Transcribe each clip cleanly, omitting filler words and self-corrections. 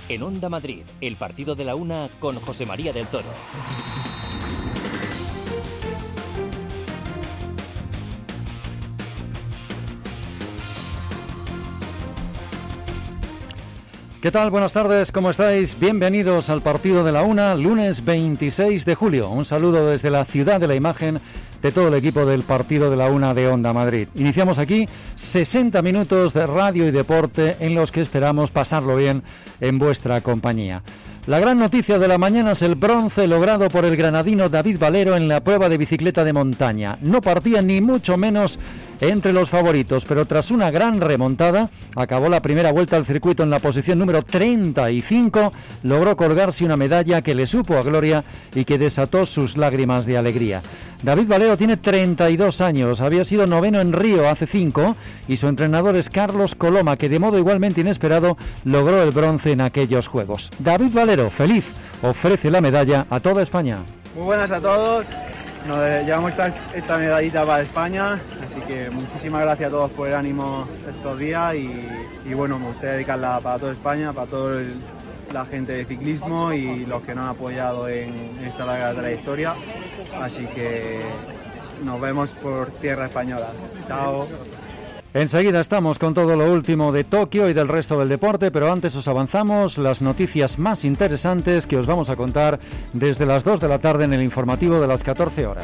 En Onda Madrid, el partido de la una con José María del Toro. ¿Qué tal? Buenas tardes, ¿cómo estáis? Bienvenidos al partido de la una, lunes 26 de julio. Un saludo desde la ciudad de la imagen de todo el equipo del partido de la una de Onda Madrid. Iniciamos aquí 60 minutos de radio y deporte en los que esperamos pasarlo bien en vuestra compañía. La gran noticia de la mañana es el bronce logrado por el granadino David Valero en la prueba de bicicleta de montaña. No partía ni mucho menos entre los favoritos, pero tras una gran remontada, acabó la primera vuelta al circuito en la posición número 35, logró colgarse una medalla que le supo a gloria y que desató sus lágrimas de alegría. David Valero tiene 32 años, había sido noveno en Río hace 5 y su entrenador es Carlos Coloma, que de modo igualmente inesperado logró el bronce en aquellos Juegos. David Valero, feliz, ofrece la medalla a toda España. Muy buenas a todos, nos llevamos esta medallita para España, así que muchísimas gracias a todos por el ánimo estos días y bueno, me gustaría dedicarla para toda España, para toda la gente de ciclismo y los que nos han apoyado en esta larga trayectoria, así que nos vemos por tierra española. Chao. Enseguida estamos con todo lo último de Tokio y del resto del deporte, pero antes os avanzamos las noticias más interesantes que os vamos a contar desde las 2 de la tarde en el informativo de las 14 horas.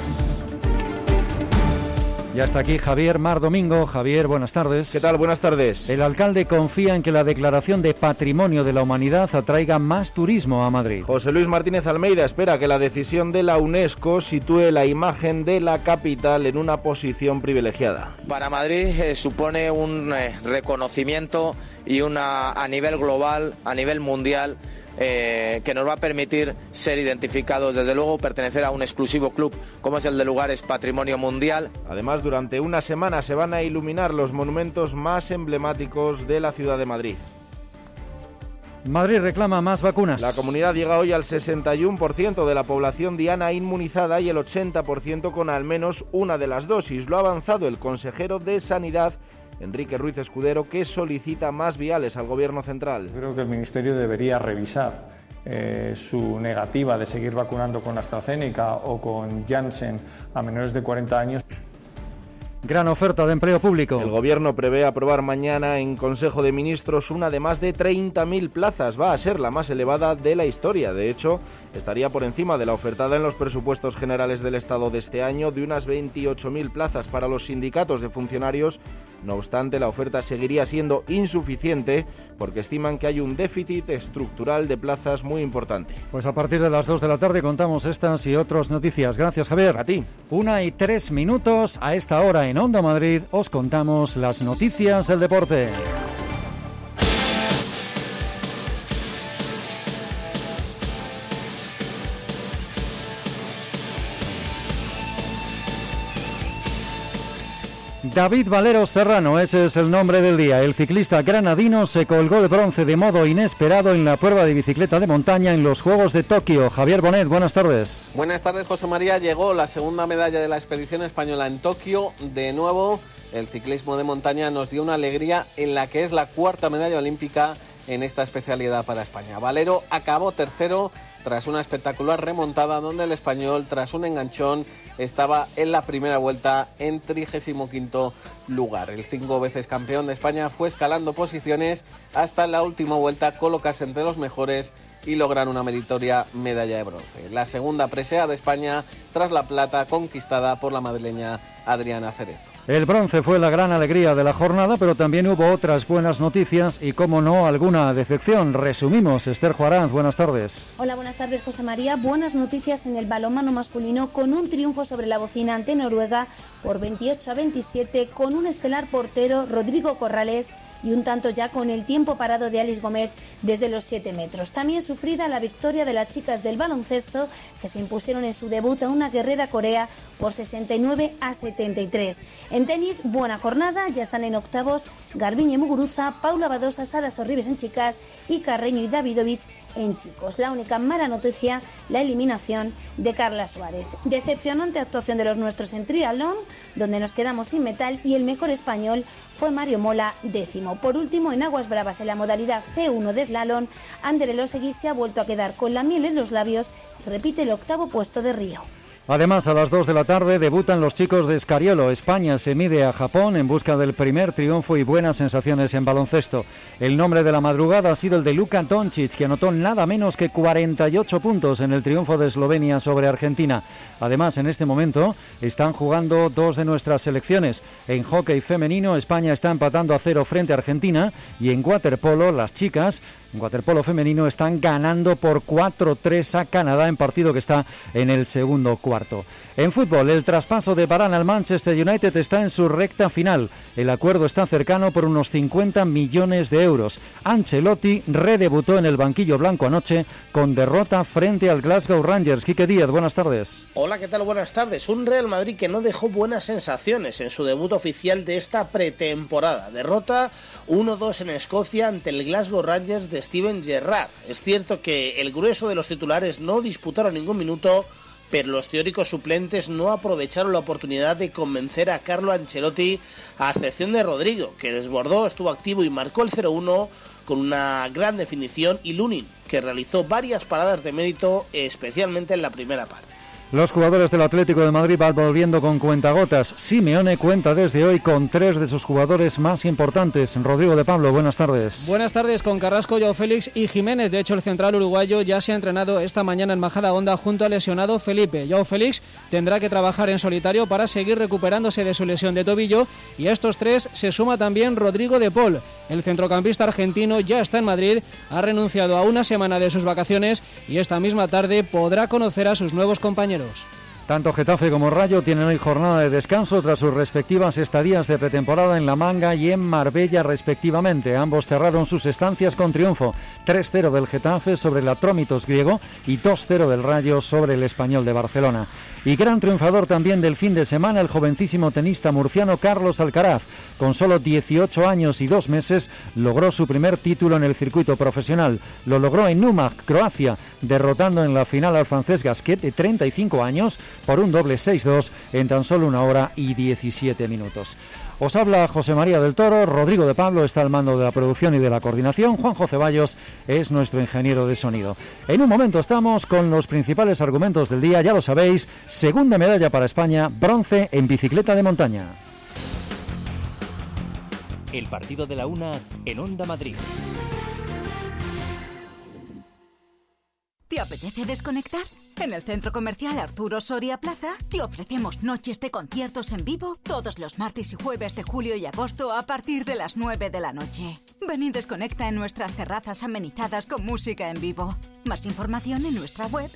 Ya está aquí Javier Mar Domingo. Javier, buenas tardes. ¿Qué tal? Buenas tardes. El alcalde confía en que la declaración de Patrimonio de la Humanidad atraiga más turismo a Madrid. José Luis Martínez Almeida espera que la decisión de la UNESCO sitúe la imagen de la capital en una posición privilegiada. Para Madrid supone un reconocimiento y a nivel global, a nivel mundial, que nos va a permitir ser identificados, desde luego pertenecer a un exclusivo club como es el de Lugares Patrimonio Mundial. Además, durante una semana se van a iluminar los monumentos más emblemáticos de la ciudad de Madrid. Madrid reclama más vacunas. La comunidad llega hoy al 61% de la población diana inmunizada y el 80% con al menos una de las dosis. Lo ha avanzado el consejero de Sanidad, Enrique Ruiz Escudero, que solicita más viales al Gobierno central. Creo que el Ministerio debería revisar su negativa de seguir vacunando con AstraZeneca o con Janssen a menores de 40 años. Gran oferta de empleo público. El Gobierno prevé aprobar mañana en Consejo de Ministros una de más de 30.000 plazas. Va a ser la más elevada de la historia. De hecho, estaría por encima de la ofertada en los presupuestos generales del Estado de este año, de unas 28.000 plazas para los sindicatos de funcionarios. No obstante, la oferta seguiría siendo insuficiente porque estiman que hay un déficit estructural de plazas muy importante. Pues a partir de las 2 de la tarde contamos estas y otras noticias. Gracias, Javier. A ti. 1:03. A esta hora en Onda Madrid os contamos las noticias del deporte. David Valero Serrano, ese es el nombre del día. El ciclista granadino se colgó el bronce de modo inesperado en la prueba de bicicleta de montaña en los Juegos de Tokio. Javier Bonet, buenas tardes. Buenas tardes, José María. Llegó la segunda medalla de la expedición española en Tokio. De nuevo, el ciclismo de montaña nos dio una alegría en la que es la cuarta medalla olímpica en esta especialidad para España. Valero acabó tercero tras una espectacular remontada donde el español, tras un enganchón, estaba en la primera vuelta en 35º lugar. El 5 veces campeón de España fue escalando posiciones hasta en la última vuelta colocarse entre los mejores y lograr una meritoria medalla de bronce. La segunda presea de España tras la plata conquistada por la madrileña Adriana Cerezo. El bronce fue la gran alegría de la jornada, pero también hubo otras buenas noticias y, como no, alguna decepción. Resumimos. Esther Juaranz, buenas tardes. Hola, buenas tardes, José María. Buenas noticias en el balonmano masculino con un triunfo sobre la bocina ante Noruega por 28-27 con un estelar portero, Rodrigo Corrales, y un tanto ya con el tiempo parado de Alice Gómez desde los 7 metros. También sufrida la victoria de las chicas del baloncesto, que se impusieron en su debut a una guerrera Corea por 69-73. En tenis, buena jornada, ya están en octavos Garbiñe Muguruza, Paula Badosa, Sara Sorribes en chicas y Carreño y Davidovich en chicos. La única mala noticia, la eliminación de Carla Suárez. Decepcionante actuación de los nuestros en triatlón, donde nos quedamos sin metal y el mejor español fue Mario Mola, 10º. máximo. Por último, en aguas bravas en la modalidad C1 de slalom, Ander Elosegui se ha vuelto a quedar con la miel en los labios y repite el 8º puesto de Río. Además, a las 2 de la tarde debutan los chicos de Escariolo. España se mide a Japón en busca del primer triunfo y buenas sensaciones en baloncesto. El nombre de la madrugada ha sido el de Luka Doncic, que anotó nada menos que 48 puntos en el triunfo de Eslovenia sobre Argentina. Además, en este momento están jugando dos de nuestras selecciones. En hockey femenino, España está empatando a 0 frente a Argentina, y en waterpolo, las chicas en waterpolo femenino están ganando por 4-3 a Canadá en partido que está en el segundo cuarto. En fútbol, el traspaso de Varane al Manchester United está en su recta final. El acuerdo está cercano por unos 50 millones de euros. Ancelotti redebutó en el banquillo blanco anoche con derrota frente al Glasgow Rangers. Quique Díaz, buenas tardes. Hola, ¿qué tal? Buenas tardes. Un Real Madrid que no dejó buenas sensaciones en su debut oficial de esta pretemporada. Derrota 1-2 en Escocia ante el Glasgow Rangers de Steven Gerrard. Es cierto que el grueso de los titulares no disputaron ningún minuto, pero los teóricos suplentes no aprovecharon la oportunidad de convencer a Carlo Ancelotti, a excepción de Rodrigo, que desbordó, estuvo activo y marcó el 0-1 con una gran definición, y Lunin, que realizó varias paradas de mérito, especialmente en la primera parte. Los jugadores del Atlético de Madrid van volviendo con cuentagotas. Simeone cuenta desde hoy con 3 de sus jugadores más importantes. Rodrigo de Pablo, buenas tardes. Buenas tardes, con Carrasco, Joao Félix y Jiménez. De hecho, el central uruguayo ya se ha entrenado esta mañana en Majadahonda junto al lesionado Felipe. Joao Félix tendrá que trabajar en solitario para seguir recuperándose de su lesión de tobillo, y a estos 3 se suma también Rodrigo de Paul. El centrocampista argentino ya está en Madrid, ha renunciado a una semana de sus vacaciones y esta misma tarde podrá conocer a sus nuevos compañeros. Tanto Getafe como Rayo tienen hoy jornada de descanso tras sus respectivas estadías de pretemporada en La Manga y en Marbella respectivamente. Ambos cerraron sus estancias con triunfo. 3-0 del Getafe sobre el Atrómitos griego y 2-0 del Rayo sobre el Español de Barcelona. Y gran triunfador también del fin de semana, el jovencísimo tenista murciano Carlos Alcaraz. Con solo 18 años y 2 meses logró su primer título en el circuito profesional. Lo logró en Umag, Croacia, derrotando en la final al francés Gasquet, de 35 años, por un doble 6-2 en tan solo 1 hora y 17 minutos. Os habla José María del Toro, Rodrigo de Pablo está al mando de la producción y de la coordinación, Juanjo Ceballos es nuestro ingeniero de sonido. En un momento estamos con los principales argumentos del día, ya lo sabéis, segunda medalla para España, bronce en bicicleta de montaña. El partido de la una en Onda Madrid. ¿Te apetece desconectar? En el Centro Comercial Arturo Soria Plaza te ofrecemos noches de conciertos en vivo todos los martes y jueves de julio y agosto a partir de las 9 de la noche. Ven y desconecta en nuestras terrazas amenizadas con música en vivo. Más información en nuestra web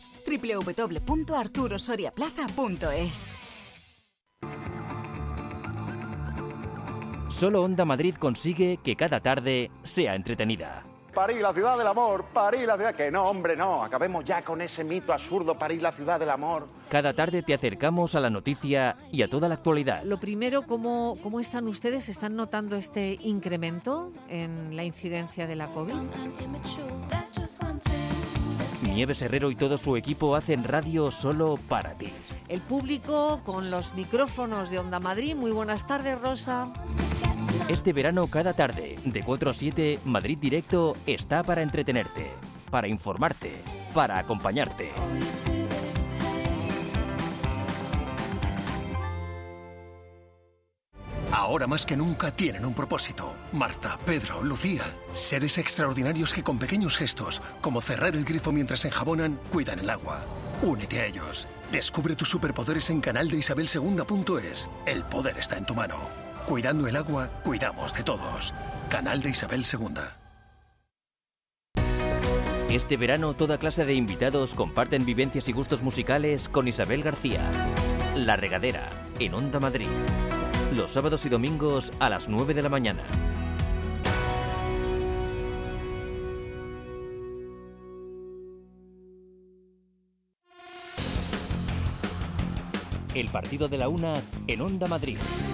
www.arturosoriaplaza.es. Solo Onda Madrid consigue que cada tarde sea entretenida. París, la ciudad del amor, París, la ciudad... Que no, hombre, no, acabemos ya con ese mito absurdo, París, la ciudad del amor. Cada tarde te acercamos a la noticia y a toda la actualidad. Lo primero, ¿cómo están ustedes? ¿Están notando este incremento en la incidencia de la COVID? Nieves Herrero y todo su equipo hacen radio solo para ti. El público con los micrófonos de Onda Madrid. Muy buenas tardes, Rosa. Este verano, cada tarde, de 4 a 7, Madrid Directo está para entretenerte, para informarte, para acompañarte. Ahora más que nunca tienen un propósito. Marta, Pedro, Lucía. Seres extraordinarios que con pequeños gestos, como cerrar el grifo mientras enjabonan, cuidan el agua. Únete a ellos. Descubre tus superpoderes en canaldeisabelsegunda.es. El poder está en tu mano. Cuidando el agua, cuidamos de todos. Canal de Isabel II. Este verano, toda clase de invitados comparten vivencias y gustos musicales con Isabel García. La Regadera, en Onda Madrid. Los sábados y domingos a las 9 de la mañana. El partido de la una en Onda Madrid.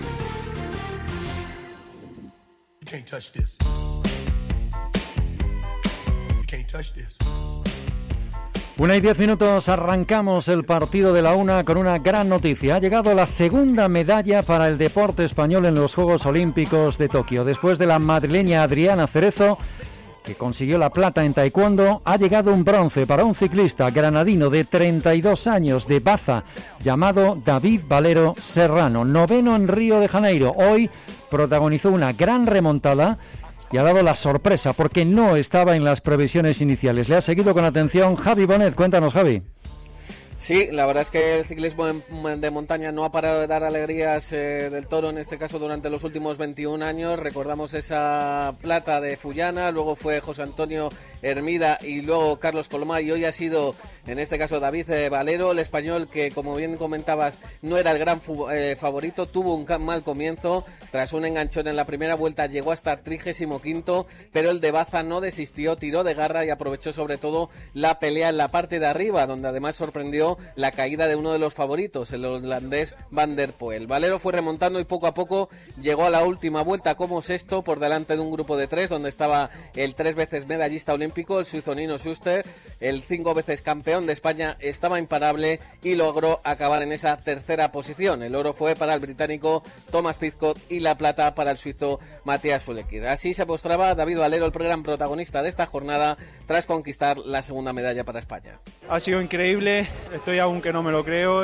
You can't touch this. You can't touch this. 1:10, arrancamos el partido de la una con una gran noticia. Ha llegado la segunda medalla para el deporte español en los Juegos Olímpicos de Tokio. Después de la madrileña Adriana Cerezo, que consiguió la plata en taekwondo, ha llegado un bronce para un ciclista granadino de 32 años de Baza, llamado David Valero Serrano, noveno en Río de Janeiro. Hoy protagonizó una gran remontada y ha dado la sorpresa porque no estaba en las previsiones iniciales. Le ha seguido con atención Javi Bonet. Cuéntanos, Javi. Sí, la verdad es que el ciclismo de montaña no ha parado de dar alegrías del Toro, en este caso durante los últimos 21 años. Recordamos esa plata de Fullana, luego fue José Antonio Hermida y luego Carlos Coloma, y hoy ha sido, en este caso, David Valero, el español que, como bien comentabas, no era el gran favorito, tuvo un mal comienzo, tras un enganchón en la primera vuelta llegó a estar 35º, pero el de Baza no desistió, tiró de garra y aprovechó sobre todo la pelea en la parte de arriba, donde además sorprendió la caída de uno de los favoritos, el holandés Van der Poel. Valero fue remontando y poco a poco llegó a la última vuelta como sexto, por delante de un grupo de 3, donde estaba el 3 veces medallista olímpico, el suizo Nino Schuster, el 5 veces campeón de España, estaba imparable y logró acabar en esa tercera posición. El oro fue para el británico Thomas Pidcock y la plata para el suizo Matthias Fulekir. Así se mostraba David Valero, el gran protagonista de esta jornada, tras conquistar la segunda medalla para España. Ha sido increíble, estoy aún que no me lo creo,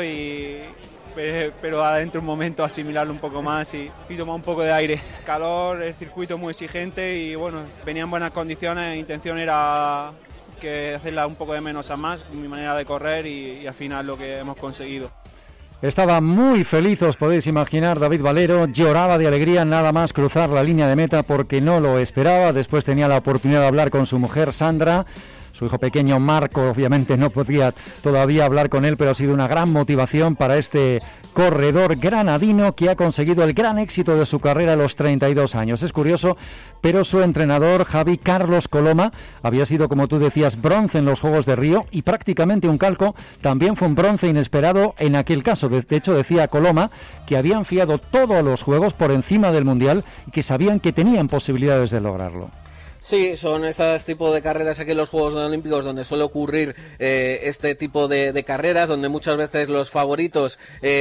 pero adentro un momento asimilarlo un poco más y tomar un poco de aire. Calor, el circuito muy exigente y bueno, venía en buenas condiciones, la intención era que hacerla un poco de menos a más, mi manera de correr y al final lo que hemos conseguido. Estaba muy feliz, os podéis imaginar, David Valero, lloraba de alegría nada más cruzar la línea de meta porque no lo esperaba. Después tenía la oportunidad de hablar con su mujer Sandra. Su hijo pequeño Marco obviamente no podía todavía hablar con él, pero ha sido una gran motivación para este corredor granadino que ha conseguido el gran éxito de su carrera a los 32 años. Es curioso, pero su entrenador, Javi Carlos Coloma, había sido, como tú decías, bronce en los Juegos de Río y prácticamente un calco. También fue un bronce inesperado en aquel caso. De hecho, decía Coloma que habían fiado todos los Juegos por encima del Mundial y que sabían que tenían posibilidades de lograrlo. Sí, son esos tipos de carreras aquí en los Juegos Olímpicos donde suele ocurrir este tipo de carreras, donde muchas veces los favoritos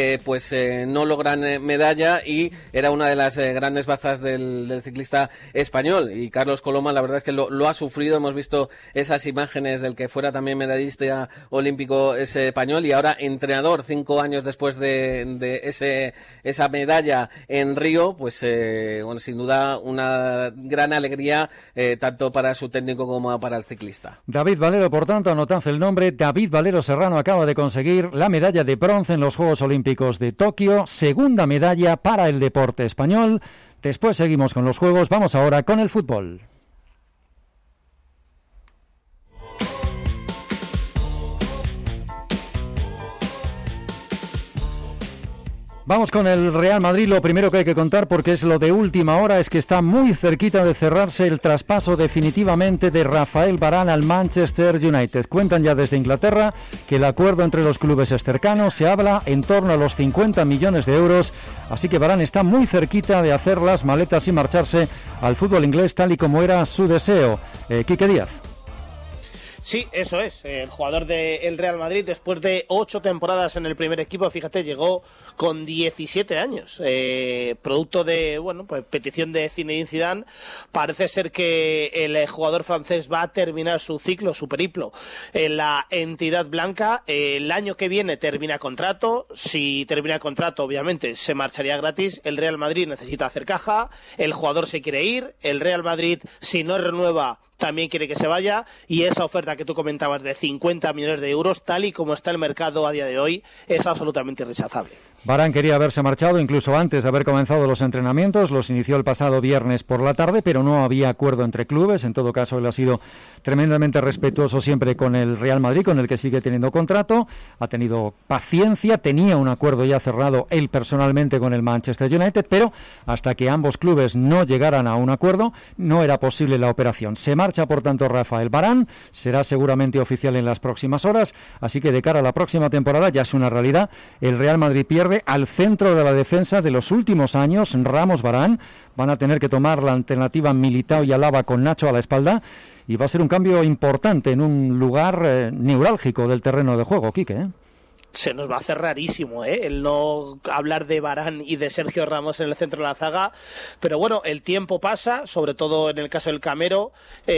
no logran medalla, y era una de las grandes bazas del ciclista español. Y Carlos Coloma, la verdad es que lo ha sufrido. Hemos visto esas imágenes del que fuera también medallista olímpico ese español y ahora entrenador 5 años después de esa medalla en Río. Sin duda una gran alegría tanto para su técnico como para el ciclista. David Valero, por tanto, anotad el nombre. David Valero Serrano acaba de conseguir la medalla de bronce en los Juegos Olímpicos de Tokio, segunda medalla para el deporte español. Después seguimos con los Juegos, vamos ahora con el fútbol. Vamos con el Real Madrid. Lo primero que hay que contar, porque es lo de última hora, es que está muy cerquita de cerrarse el traspaso definitivamente de Rafael Varane al Manchester United. Cuentan ya desde Inglaterra que el acuerdo entre los clubes es cercano, se habla en torno a los 50 millones de euros, así que Varane está muy cerquita de hacer las maletas y marcharse al fútbol inglés, tal y como era su deseo. Quique Díaz. Sí, eso es. El jugador del Real Madrid, después de 8 temporadas en el primer equipo, fíjate, llegó con 17 años. Producto de, petición de Zinedine Zidane. Parece ser que el jugador francés va a terminar su ciclo, su periplo, en la entidad blanca. El año que viene termina contrato. Si termina contrato, obviamente, se marcharía gratis. El Real Madrid necesita hacer caja. El jugador se quiere ir. El Real Madrid, si no renueva, también quiere que se vaya, y esa oferta que tú comentabas de 50 millones de euros, tal y como está el mercado a día de hoy, es absolutamente rechazable. Varane quería haberse marchado incluso antes de haber comenzado los entrenamientos, los inició el pasado viernes por la tarde, pero no había acuerdo entre clubes. En todo caso, él ha sido tremendamente respetuoso siempre con el Real Madrid, con el que sigue teniendo contrato, ha tenido paciencia, tenía un acuerdo ya cerrado él personalmente con el Manchester United, pero hasta que ambos clubes no llegaran a un acuerdo, no era posible la operación. Se marcha, por tanto, Rafael Varane, será seguramente oficial en las próximas horas, así que de cara a la próxima temporada ya es una realidad. El Real Madrid pierde al centro de la defensa de los últimos años, Ramos, Varane. Van a tener que tomar la alternativa Militao y Alaba con Nacho a la espalda. y va a ser un cambio importante en un lugar neurálgico del terreno de juego, Quique, ¿eh? Se nos va a hacer rarísimo, el no hablar de Varane y de Sergio Ramos en el centro de la zaga, pero bueno, el tiempo pasa, sobre todo en el caso del Camero,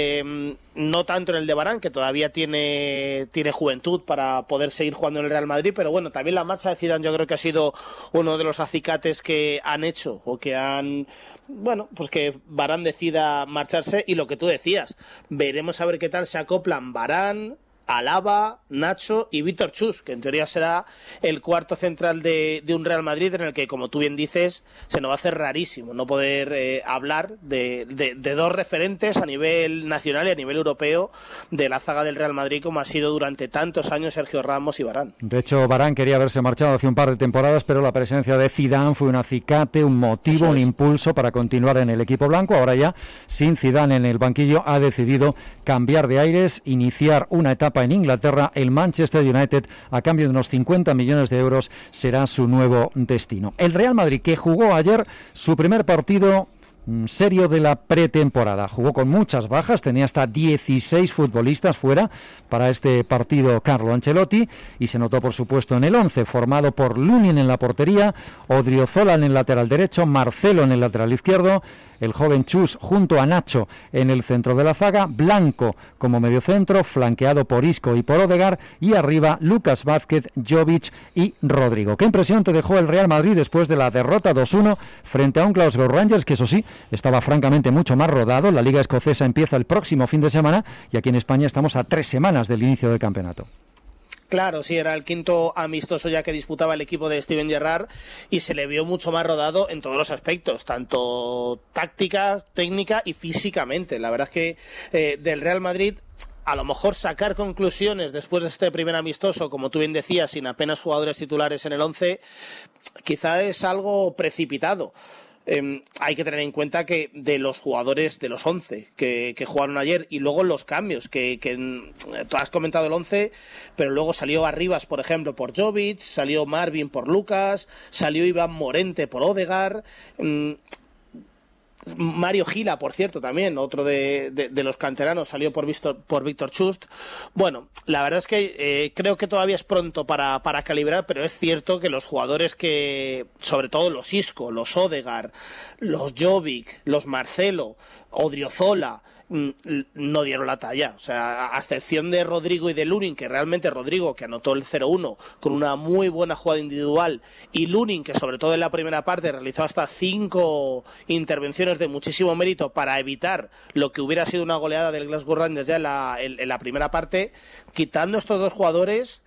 no tanto en el de Varane, que todavía tiene juventud para poder seguir jugando en el Real Madrid, pero bueno, también la marcha de Zidane yo creo que ha sido uno de los acicates que han hecho, o que han, bueno, pues que Varane decida marcharse, y lo que tú decías, veremos a ver qué tal se acoplan Varane, Alaba, Nacho y Víctor Chus, que en teoría será el cuarto central de un Real Madrid en el que, como tú bien dices, se nos va a hacer rarísimo no poder hablar de dos referentes a nivel nacional y a nivel europeo de la zaga del Real Madrid, como ha sido durante tantos años Sergio Ramos y Varane. De hecho, Varane quería haberse marchado hace un par de temporadas, pero la presencia de Zidane fue un acicate, un motivo, un impulso para continuar en el equipo blanco. Ahora ya, sin Zidane en el banquillo, ha decidido cambiar de aires, iniciar una etapa en Inglaterra. El Manchester United, a cambio de unos 50 millones de euros, será su nuevo destino. El Real Madrid, que jugó ayer su primer partido serio de la pretemporada, jugó con muchas bajas, tenía hasta 16 futbolistas fuera para este partido Carlo Ancelotti, y se notó por supuesto en el 11, formado por Lunin en la portería, Odriozola en el lateral derecho, Marcelo en el lateral izquierdo, el joven Chus junto a Nacho en el centro de la zaga, Blanco como mediocentro, flanqueado por Isco y por Odegaard, y arriba Lucas Vázquez, Jovic y Rodrigo. ¿Qué impresión te dejó el Real Madrid después de la derrota 2-1 frente a un Glasgow Rangers que, eso sí, estaba francamente mucho más rodado? La Liga Escocesa empieza el próximo fin de semana y aquí en España estamos a 3 semanas del inicio del campeonato. Claro, sí, era el quinto amistoso ya que disputaba el equipo de Steven Gerrard y se le vio mucho más rodado en todos los aspectos, tanto táctica, técnica y físicamente. La verdad es que del Real Madrid, a lo mejor sacar conclusiones después de este primer amistoso, como tú bien decías, sin apenas jugadores titulares en el 11, quizá es algo precipitado. Hay que tener en cuenta que de los jugadores de los 11 que jugaron ayer, y luego los cambios que tú has comentado el 11, pero luego salió Arribas, por ejemplo, por Jovic, salió Marvin por Lucas, salió Iván Morente por Odegaard, Mario Gila, por cierto, también otro de los canteranos, salió por Víctor Chust. Bueno, la verdad es que creo que todavía es pronto para calibrar, pero es cierto que los jugadores que, sobre todo los Isco, los Odegaard, los Jovic, los Marcelo, Odriozola, no dieron la talla. O sea, a excepción de Rodrigo y de Lunin, que realmente Rodrigo, que anotó el 0-1 con una muy buena jugada individual, y Lunin, que sobre todo en la primera parte realizó hasta 5 intervenciones de muchísimo mérito para evitar lo que hubiera sido una goleada del Glasgow Rangers ya en la primera parte. Quitando estos dos jugadores,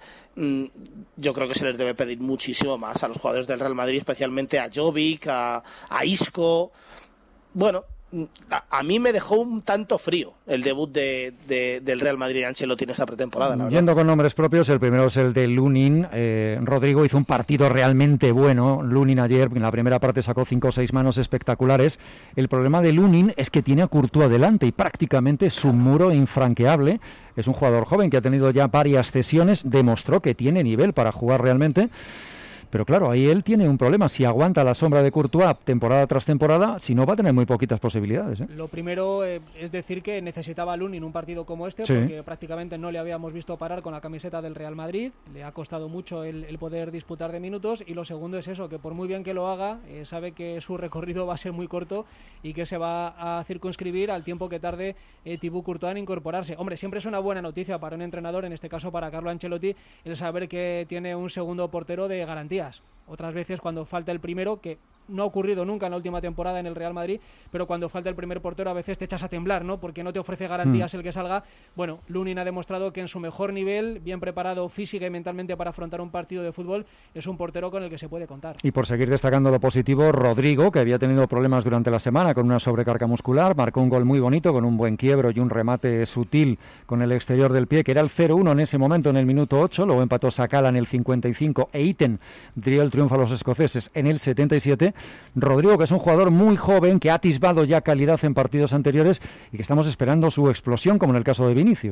yo creo que se les debe pedir muchísimo más a los jugadores del Real Madrid, especialmente a Jovic, a Isco. Bueno, a mí me dejó un tanto frío el debut del Real Madrid de Ancelotti en esta pretemporada, la verdad. Yendo con nombres propios, el primero es el de Lunin. Rodrigo hizo un partido realmente bueno. Lunin ayer en la primera parte sacó 5 o 6 manos espectaculares. El problema de Lunin es que tiene a Courtois delante y prácticamente es un muro infranqueable. Es un jugador joven que ha tenido ya varias cesiones, demostró que tiene nivel para jugar realmente. Pero claro, ahí él tiene un problema. Si aguanta la sombra de Courtois temporada tras temporada, si no, va a tener muy poquitas posibilidades, ¿eh? Lo primero es decir que necesitaba a Lunin un partido como este, sí, porque prácticamente no le habíamos visto parar con la camiseta del Real Madrid. Le ha costado mucho el poder disputar de minutos. Y lo segundo es eso, que por muy bien que lo haga, sabe que su recorrido va a ser muy corto y que se va a circunscribir al tiempo que tarde Thibaut Courtois en incorporarse. Hombre, siempre es una buena noticia para un entrenador, en este caso para Carlo Ancelotti, el saber que tiene un segundo portero de garantía. Otras veces, cuando falta el primero, que no ha ocurrido nunca en la última temporada en el Real Madrid, pero cuando falta el primer portero a veces te echas a temblar, ¿no? Porque no te ofrece garantías el que salga. Bueno, Lunin ha demostrado que en su mejor nivel, bien preparado física y mentalmente para afrontar un partido de fútbol, es un portero con el que se puede contar. Y por seguir destacando lo positivo, Rodrigo, que había tenido problemas durante la semana con una sobrecarga muscular, marcó un gol muy bonito con un buen quiebro y un remate sutil con el exterior del pie, que era el 0-1 en ese momento en el minuto 8, luego empató Sakala en el 55 e Itten dio el triunfo a los escoceses en el 77. Rodrigo, que es un jugador muy joven, que ha atisbado ya calidad en partidos anteriores y que estamos esperando su explosión, como en el caso de Vinicius, ¿no?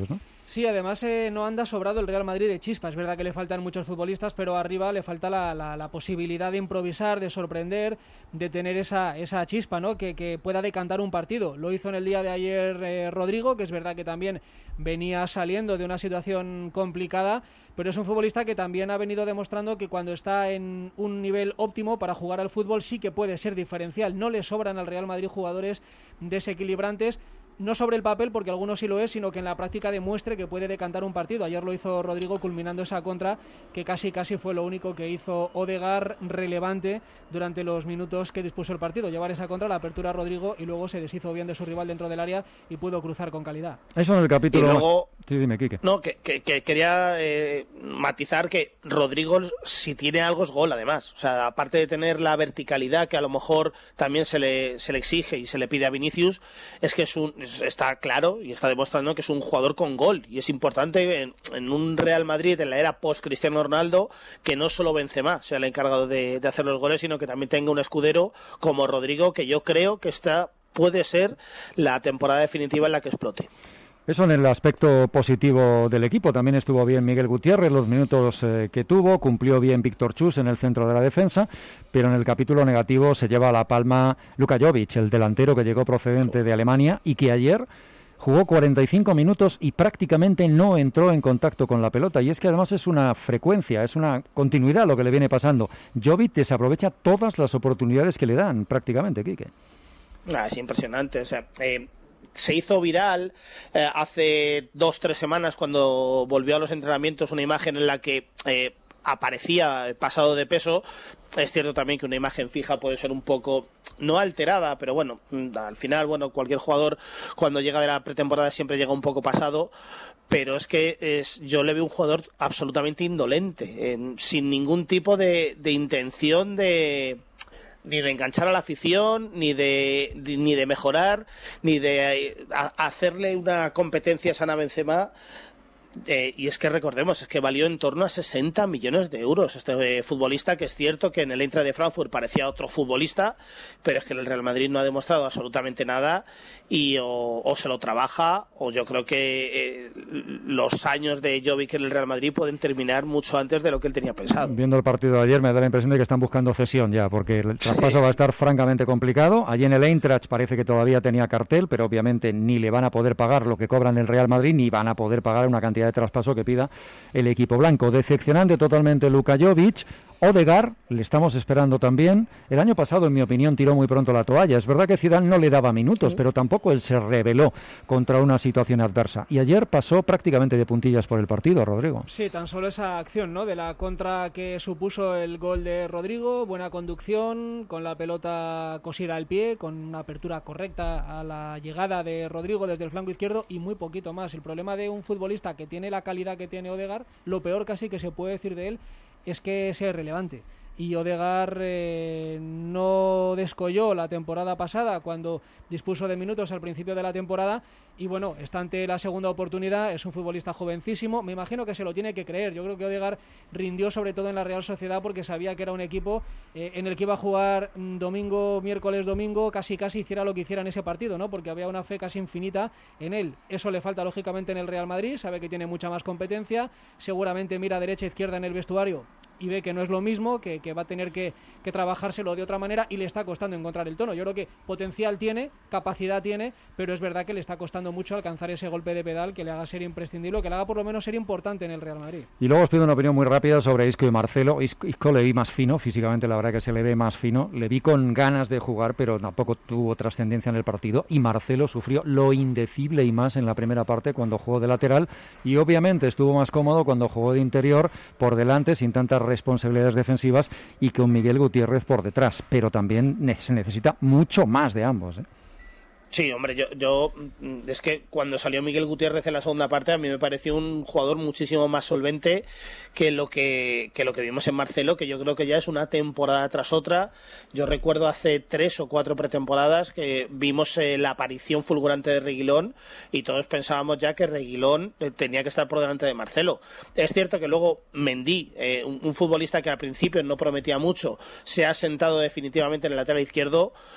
Sí, además no anda sobrado el Real Madrid de chispa. Es verdad que le faltan muchos futbolistas, pero arriba le falta la posibilidad de improvisar, de sorprender, de tener esa chispa, ¿no? Que pueda decantar un partido. Lo hizo en el día de ayer Rodrigo, que es verdad que también venía saliendo de una situación complicada, pero es un futbolista que también ha venido demostrando que cuando está en un nivel óptimo para jugar al fútbol sí que puede ser diferencial. No le sobran al Real Madrid jugadores desequilibrantes, no sobre el papel, porque algunos sí lo es, sino que en la práctica demuestre que puede decantar un partido. Ayer lo hizo Rodrigo culminando esa contra, que casi fue lo único que hizo Ødegaard relevante durante los minutos que dispuso el partido. Llevar esa contra, la apertura a Rodrigo, y luego se deshizo bien de su rival dentro del área y pudo cruzar con calidad. Eso en el capítulo... Y luego... Sí, dime, Quique. No, que quería matizar que Rodrigo, si tiene algo, es gol, además. O sea, aparte de tener la verticalidad que a lo mejor también se le exige y se le pide a Vinicius, es que está claro y está demostrando que es un jugador con gol. Y es importante en un Real Madrid, en la era post-Cristiano Ronaldo, que no solo Benzema sea el encargado de hacer los goles, sino que también tenga un escudero como Rodrigo, que yo creo que puede ser la temporada definitiva en la que explote. Eso en el aspecto positivo del equipo. También estuvo bien Miguel Gutiérrez, los minutos que tuvo, cumplió bien Víctor Chus en el centro de la defensa, pero en el capítulo negativo se lleva a la palma Luka Jovic, el delantero que llegó procedente de Alemania y que ayer jugó 45 minutos y prácticamente no entró en contacto con la pelota. Y es que además es una frecuencia, es una continuidad lo que le viene pasando. Jovic desaprovecha todas las oportunidades que le dan, prácticamente, Quique. Es impresionante, o sea... Se hizo viral hace 2-3 semanas cuando volvió a los entrenamientos una imagen en la que aparecía pasado de peso. Es cierto también que una imagen fija puede ser un poco, no alterada, pero bueno, al final, cualquier jugador cuando llega de la pretemporada siempre llega un poco pasado, pero es que yo le veo un jugador absolutamente indolente, sin ningún tipo de intención ni de enganchar a la afición, ni de mejorar, ni de hacerle una competencia sana a Benzema. Y es que recordemos, es que valió en torno a 60 millones de euros este futbolista, que es cierto que en el Eintracht de Frankfurt parecía otro futbolista, pero es que el Real Madrid no ha demostrado absolutamente nada y o se lo trabaja, o yo creo que los años de Jovic en el Real Madrid pueden terminar mucho antes de lo que él tenía pensado. Viendo el partido de ayer me da la impresión de que están buscando cesión ya, porque el traspaso va a estar francamente complicado. Allí en el Eintracht parece que todavía tenía cartel, pero obviamente ni le van a poder pagar lo que cobran el Real Madrid, ni van a poder pagar una cantidad de traspaso que pida el equipo blanco. Decepcionante totalmente Luka Jovic. Ødegaard, le estamos esperando también. El año pasado, en mi opinión, tiró muy pronto la toalla. Es verdad que Zidane no le daba minutos, pero tampoco él se rebeló contra una situación adversa. Y ayer pasó prácticamente de puntillas por el partido, Rodrigo. Sí, tan solo esa acción, ¿no?, de la contra que supuso el gol de Rodrigo. Buena conducción, con la pelota cosida al pie, con una apertura correcta a la llegada de Rodrigo desde el flanco izquierdo y muy poquito más. El problema de un futbolista que tiene la calidad que tiene Ødegaard, lo peor casi que se puede decir de él, es que sea irrelevante. Y Ødegaard no descolló la temporada pasada cuando dispuso de minutos al principio de la temporada y bueno, está ante la segunda oportunidad, es un futbolista jovencísimo, me imagino que se lo tiene que creer. Yo creo que Ødegaard rindió sobre todo en la Real Sociedad porque sabía que era un equipo en el que iba a jugar domingo, miércoles, domingo, casi hiciera lo que hiciera en ese partido, ¿no?, porque había una fe casi infinita en él. Eso le falta lógicamente en el Real Madrid, sabe que tiene mucha más competencia, seguramente mira derecha e izquierda en el vestuario y ve que no es lo mismo, que va a tener que trabajárselo de otra manera y le está costando encontrar el tono. Yo creo que potencial tiene, capacidad tiene, pero es verdad que le está costando mucho alcanzar ese golpe de pedal que le haga ser imprescindible, que le haga por lo menos ser importante en el Real Madrid. Y luego os pido una opinión muy rápida sobre Isco y Marcelo. Isco le vi más fino, físicamente la verdad que se le ve más fino, le vi con ganas de jugar, pero tampoco tuvo trascendencia en el partido, y Marcelo sufrió lo indecible y más en la primera parte cuando jugó de lateral, y obviamente estuvo más cómodo cuando jugó de interior por delante, sin tantas responsabilidades defensivas, y con Miguel Gutiérrez por detrás, pero también se necesita mucho más de ambos, ¿eh? Sí, hombre, yo es que cuando salió Miguel Gutiérrez en la segunda parte a mí me pareció un jugador muchísimo más solvente que lo que vimos en Marcelo, que yo creo que ya es una temporada tras otra. Yo recuerdo hace 3 o 4 pretemporadas que vimos la aparición fulgurante de Reguilón y todos pensábamos ya que Reguilón tenía que estar por delante de Marcelo. Es cierto que luego Mendy, un futbolista que al principio no prometía mucho, se ha sentado definitivamente en el lateral izquierdo,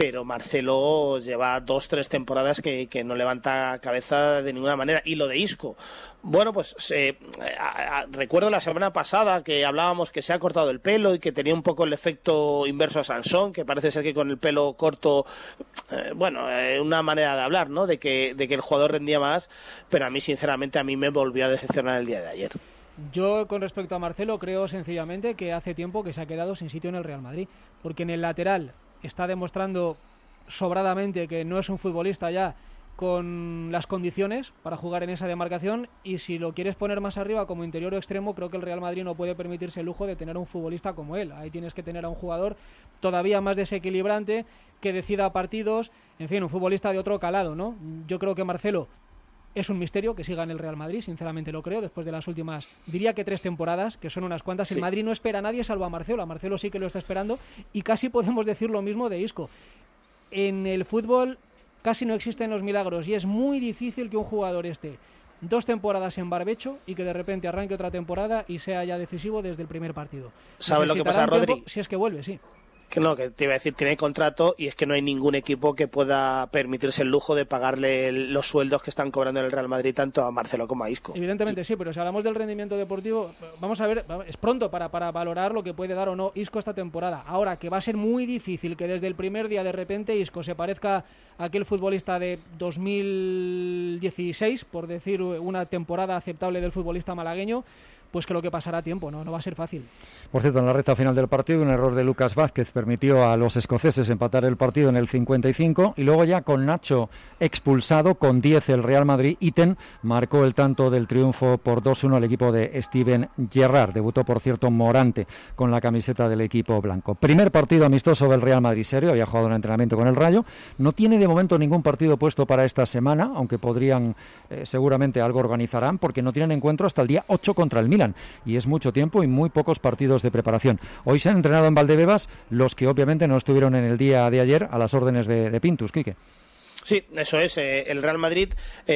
pero Marcelo lleva 2-3 temporadas que no levanta cabeza de ninguna manera. Y lo de Isco, bueno, pues recuerdo la semana pasada que hablábamos que se ha cortado el pelo y que tenía un poco el efecto inverso a Sansón, que parece ser que con el pelo corto, una manera de hablar, ¿no? De que el jugador rendía más, pero a mí sinceramente me volvió a decepcionar el día de ayer. Yo, con respecto a Marcelo, creo sencillamente que hace tiempo que se ha quedado sin sitio en el Real Madrid, porque en el lateral está demostrando sobradamente que no es un futbolista ya con las condiciones para jugar en esa demarcación, y si lo quieres poner más arriba como interior o extremo, creo que el Real Madrid no puede permitirse el lujo de tener a un futbolista como él. Ahí tienes que tener a un jugador todavía más desequilibrante, que decida partidos, en fin, un futbolista de otro calado, ¿no? Yo creo que Marcelo es un misterio que siga en el Real Madrid, sinceramente lo creo, después de las últimas, diría que 3 temporadas, que son unas cuantas. Sí. El Madrid no espera a nadie salvo a Marcelo sí que lo está esperando, y casi podemos decir lo mismo de Isco. En el fútbol casi no existen los milagros, y es muy difícil que un jugador esté 2 temporadas en barbecho y que de repente arranque otra temporada y sea ya decisivo desde el primer partido. ¿Sabe lo que pasa, Rodri? Si es que vuelve, sí. Que te iba a decir, tiene contrato, y es que no hay ningún equipo que pueda permitirse el lujo de pagarle los sueldos que están cobrando en el Real Madrid tanto a Marcelo como a Isco. Evidentemente sí, pero si hablamos del rendimiento deportivo, vamos a ver, es pronto para valorar lo que puede dar o no Isco esta temporada. Ahora, que va a ser muy difícil que desde el primer día de repente Isco se parezca a aquel futbolista de 2016, por decir una temporada aceptable del futbolista malagueño, pues creo que pasará tiempo, no va a ser fácil. Por cierto, en la recta final del partido, un error de Lucas Vázquez permitió a los escoceses empatar el partido en el 55, y luego ya con Nacho expulsado, con 10 el Real Madrid, Itten marcó el tanto del triunfo por 2-1 al equipo de Steven Gerrard. Debutó, por cierto, Morante con la camiseta del equipo blanco. Primer partido amistoso del Real Madrid serio, había jugado un entrenamiento con el Rayo, no tiene de momento ningún partido puesto para esta semana, aunque podrían, seguramente algo organizarán, porque no tienen encuentro hasta el día 8 contra el Milan, y es mucho tiempo y muy pocos partidos de preparación. Hoy se han entrenado en Valdebebas los que obviamente no estuvieron en el día de ayer a las órdenes de Pintus, Quique. Sí, eso es. El Real Madrid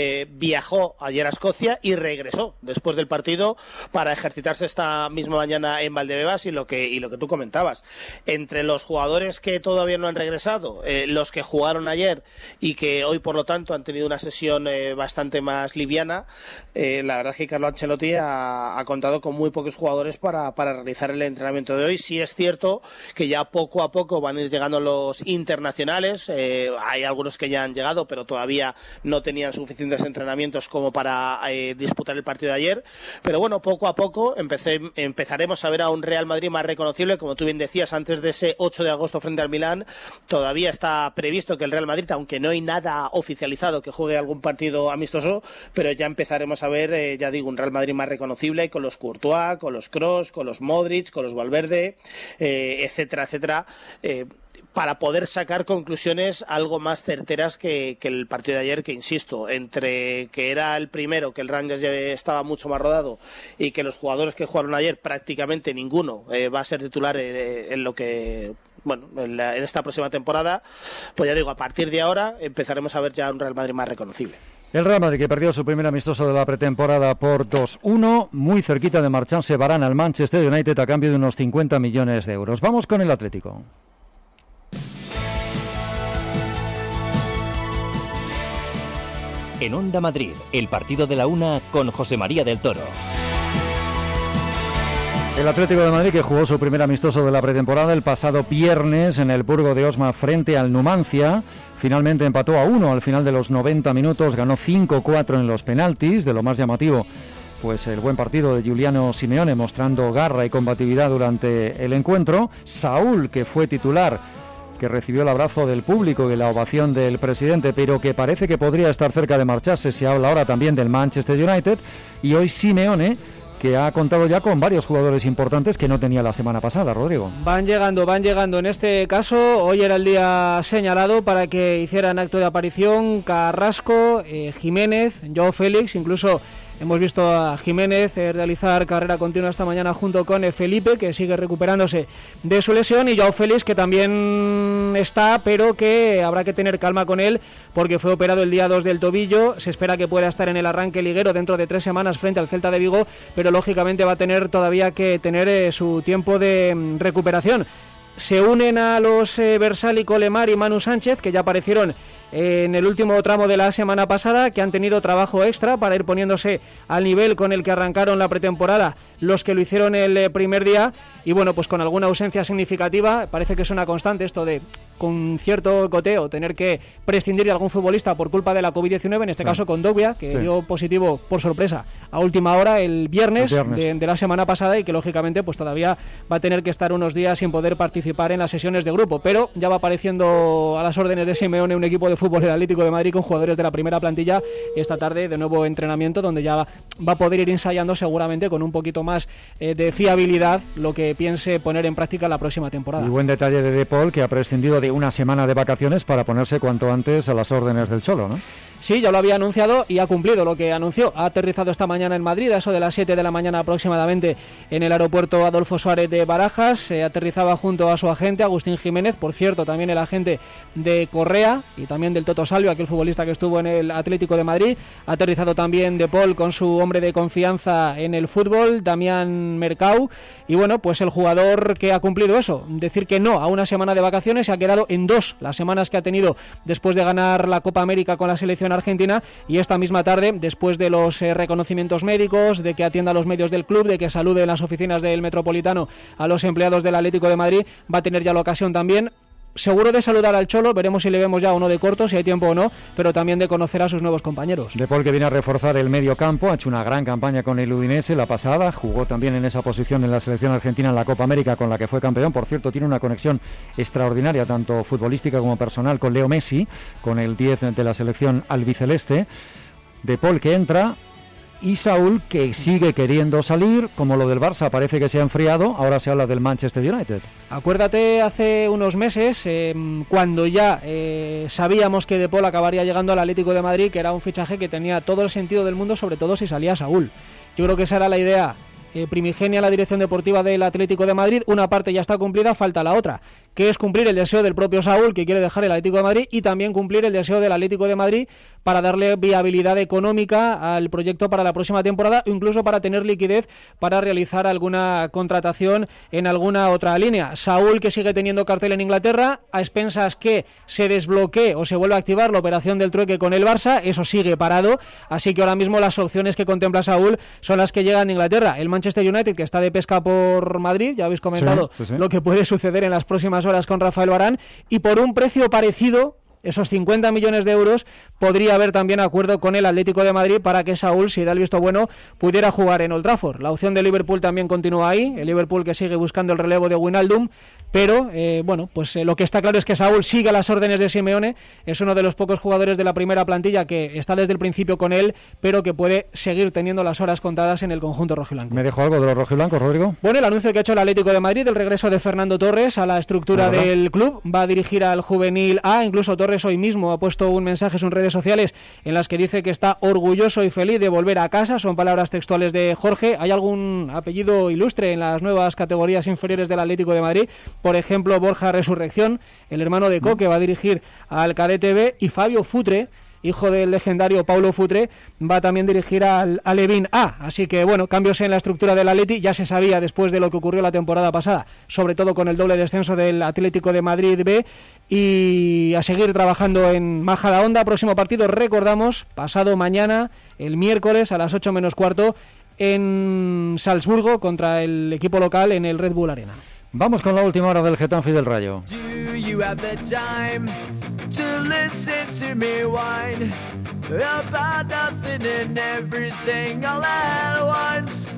viajó ayer a Escocia y regresó después del partido para ejercitarse esta misma mañana en Valdebebas, y lo que tú comentabas. Entre los jugadores que todavía no han regresado, los que jugaron ayer y que hoy, por lo tanto, han tenido una sesión bastante más liviana, la verdad es que Carlo Ancelotti ha contado con muy pocos jugadores para realizar el entrenamiento de hoy. Sí es cierto que ya poco a poco van a ir llegando los internacionales. Hay algunos que ya han llegado, pero todavía no tenían suficientes entrenamientos como para disputar el partido de ayer. Pero bueno, poco a poco empezaremos a ver a un Real Madrid más reconocible. Como tú bien decías, antes de ese 8 de agosto frente al Milán, todavía está previsto que el Real Madrid, aunque no hay nada oficializado, que juegue algún partido amistoso, pero ya empezaremos a ver, ya digo, un Real Madrid más reconocible, con los Courtois, con los Kroos, con los Modric, con los Valverde, etcétera, etcétera, para poder sacar conclusiones algo más certeras que el partido de ayer, que insisto, entre que era el primero, que el Rangers ya estaba mucho más rodado, y que los jugadores que jugaron ayer prácticamente ninguno va a ser titular en lo que... Bueno, en esta próxima temporada, pues ya digo, a partir de ahora empezaremos a ver ya un Real Madrid más reconocible. El Real Madrid, que perdió su primer amistoso de la pretemporada por 2-1, muy cerquita de marcharse Varane al Manchester United a cambio de unos 50 millones de euros. Vamos con el Atlético. En Onda Madrid, el partido de la una con José María del Toro. El Atlético de Madrid, que jugó su primer amistoso de la pretemporada el pasado viernes en el Burgo de Osma frente al Numancia, finalmente empató a 1 al final de los 90 minutos, ganó 5-4 en los penaltis. De lo más llamativo, pues el buen partido de Giuliano Simeone, mostrando garra y combatividad durante el encuentro. Saúl, que fue titular, que recibió el abrazo del público y la ovación del presidente, pero que parece que podría estar cerca de marcharse. Se habla ahora también del Manchester United, y hoy Simeone, que ha contado ya con varios jugadores importantes que no tenía la semana pasada, Rodrigo. Van llegando. En este caso, hoy era el día señalado para que hicieran acto de aparición Carrasco, Jiménez, Joao Félix, incluso hemos visto a Jiménez realizar carrera continua esta mañana junto con Felipe, que sigue recuperándose de su lesión, y Joao Félix, que también está, pero que habrá que tener calma con él porque fue operado el día 2 del tobillo. Se espera que pueda estar en el arranque liguero dentro de 3 semanas frente al Celta de Vigo, pero lógicamente va a tener todavía que tener su tiempo de recuperación. Se unen a los Bersal y Colemar y Manu Sánchez, que ya aparecieron en el último tramo de la semana pasada, que han tenido trabajo extra para ir poniéndose al nivel con el que arrancaron la pretemporada los que lo hicieron el primer día, y bueno, pues con alguna ausencia significativa. Parece que es una constante esto de, con cierto goteo, tener que prescindir de algún futbolista por culpa de la COVID-19, en este caso con Dogbia, que dio positivo por sorpresa a última hora el viernes. De la semana pasada, y que lógicamente pues todavía va a tener que estar unos días sin poder participar en las sesiones de grupo, pero ya va apareciendo a las órdenes de Simeone un equipo de fútbol del Atlético de Madrid con jugadores de la primera plantilla. Esta tarde de nuevo entrenamiento donde ya va a poder ir ensayando seguramente con un poquito más de fiabilidad lo que piense poner en práctica la próxima temporada. Y buen detalle de Paul, que ha prescindido de una semana de vacaciones para ponerse cuanto antes a las órdenes del Cholo, ¿no? Sí, ya lo había anunciado y ha cumplido lo que anunció. Ha aterrizado esta mañana en Madrid, a eso de las 7 de la mañana aproximadamente, en el aeropuerto Adolfo Suárez de Barajas. Aterrizaba junto a su agente, Agustín Jiménez, por cierto, también el agente de Correa y también del Toto Salvio, aquel futbolista que estuvo en el Atlético de Madrid. Ha aterrizado también De Paul con su hombre de confianza en el fútbol, Damián Mercau. Y bueno, pues el jugador que ha cumplido eso, decir que no a una semana de vacaciones, se ha quedado en 2 las semanas que ha tenido después de ganar la Copa América con la selección argentina, y esta misma tarde, después de los reconocimientos médicos, de que atienda a los medios del club, de que salude en las oficinas del Metropolitano a los empleados del Atlético de Madrid, va a tener ya la ocasión también, seguro, de saludar al Cholo. Veremos si le vemos ya o no de corto, si hay tiempo o no, pero también de conocer a sus nuevos compañeros. De Paul, que viene a reforzar el medio campo, ha hecho una gran campaña con el Udinese la pasada, jugó también en esa posición en la selección argentina en la Copa América con la que fue campeón. Por cierto, tiene una conexión extraordinaria, tanto futbolística como personal, con Leo Messi, con el 10 de la selección albiceleste. De Paul, que entra, y Saúl, que sigue queriendo salir. Como lo del Barça parece que se ha enfriado, ahora se habla del Manchester United. Acuérdate, hace unos meses, cuando ya sabíamos que De Paul acabaría llegando al Atlético de Madrid, que era un fichaje que tenía todo el sentido del mundo, sobre todo si salía Saúl. Yo creo que esa era la idea primigenia la dirección deportiva del Atlético de Madrid. Una parte ya está cumplida, falta la otra, que es cumplir el deseo del propio Saúl, que quiere dejar el Atlético de Madrid, y también cumplir el deseo del Atlético de Madrid para darle viabilidad económica al proyecto para la próxima temporada, o incluso para tener liquidez para realizar alguna contratación en alguna otra línea. Saúl, que sigue teniendo cartel en Inglaterra, a expensas que se desbloquee o se vuelva a activar la operación del trueque con el Barça, eso sigue parado, así que ahora mismo las opciones que contempla Saúl son las que llegan de Inglaterra. El Manchester United, que está de pesca por Madrid, ya habéis comentado lo que puede suceder en las próximas horas con Rafael Varane, y por un precio parecido, esos 50 millones de euros, podría haber también acuerdo con el Atlético de Madrid para que Saúl, si da el visto bueno, pudiera jugar en Old Trafford. La opción de Liverpool también continúa ahí, el Liverpool que sigue buscando el relevo de Wijnaldum, pero bueno, pues lo que está claro es que Saúl sigue a las órdenes de Simeone, es uno de los pocos jugadores de la primera plantilla que está desde el principio con él, pero que puede seguir teniendo las horas contadas en el conjunto rojiblanco. ¿Me dejó algo de los rojiblancos, Rodrigo? Bueno, el anuncio que ha hecho el Atlético de Madrid del regreso de Fernando Torres a la estructura del club, va a dirigir al juvenil A. Incluso Torres hoy mismo ha puesto un mensaje en sus redes sociales en las que dice que está orgulloso y feliz de volver a casa, son palabras textuales de Jorge. ¿Hay algún apellido ilustre en las nuevas categorías inferiores del Atlético de Madrid? Por ejemplo, Borja Resurrección, el hermano de Coque, va a dirigir al Cadete B, y Fabio Futre, hijo del legendario Paulo Futre, va a también dirigir al Alevín A. Así que bueno, cambios en la estructura del Atleti, ya se sabía después de lo que ocurrió la temporada pasada, sobre todo con el doble descenso del Atlético de Madrid B, y a seguir trabajando en Majadahonda. Próximo partido, recordamos, pasado mañana, el miércoles a las 8 menos cuarto, en Salzburgo, contra el equipo local en el Red Bull Arena. Vamos con la última hora del Getafe y del Rayo. Do you have the time to listen to me whine about nothing and everything all at once?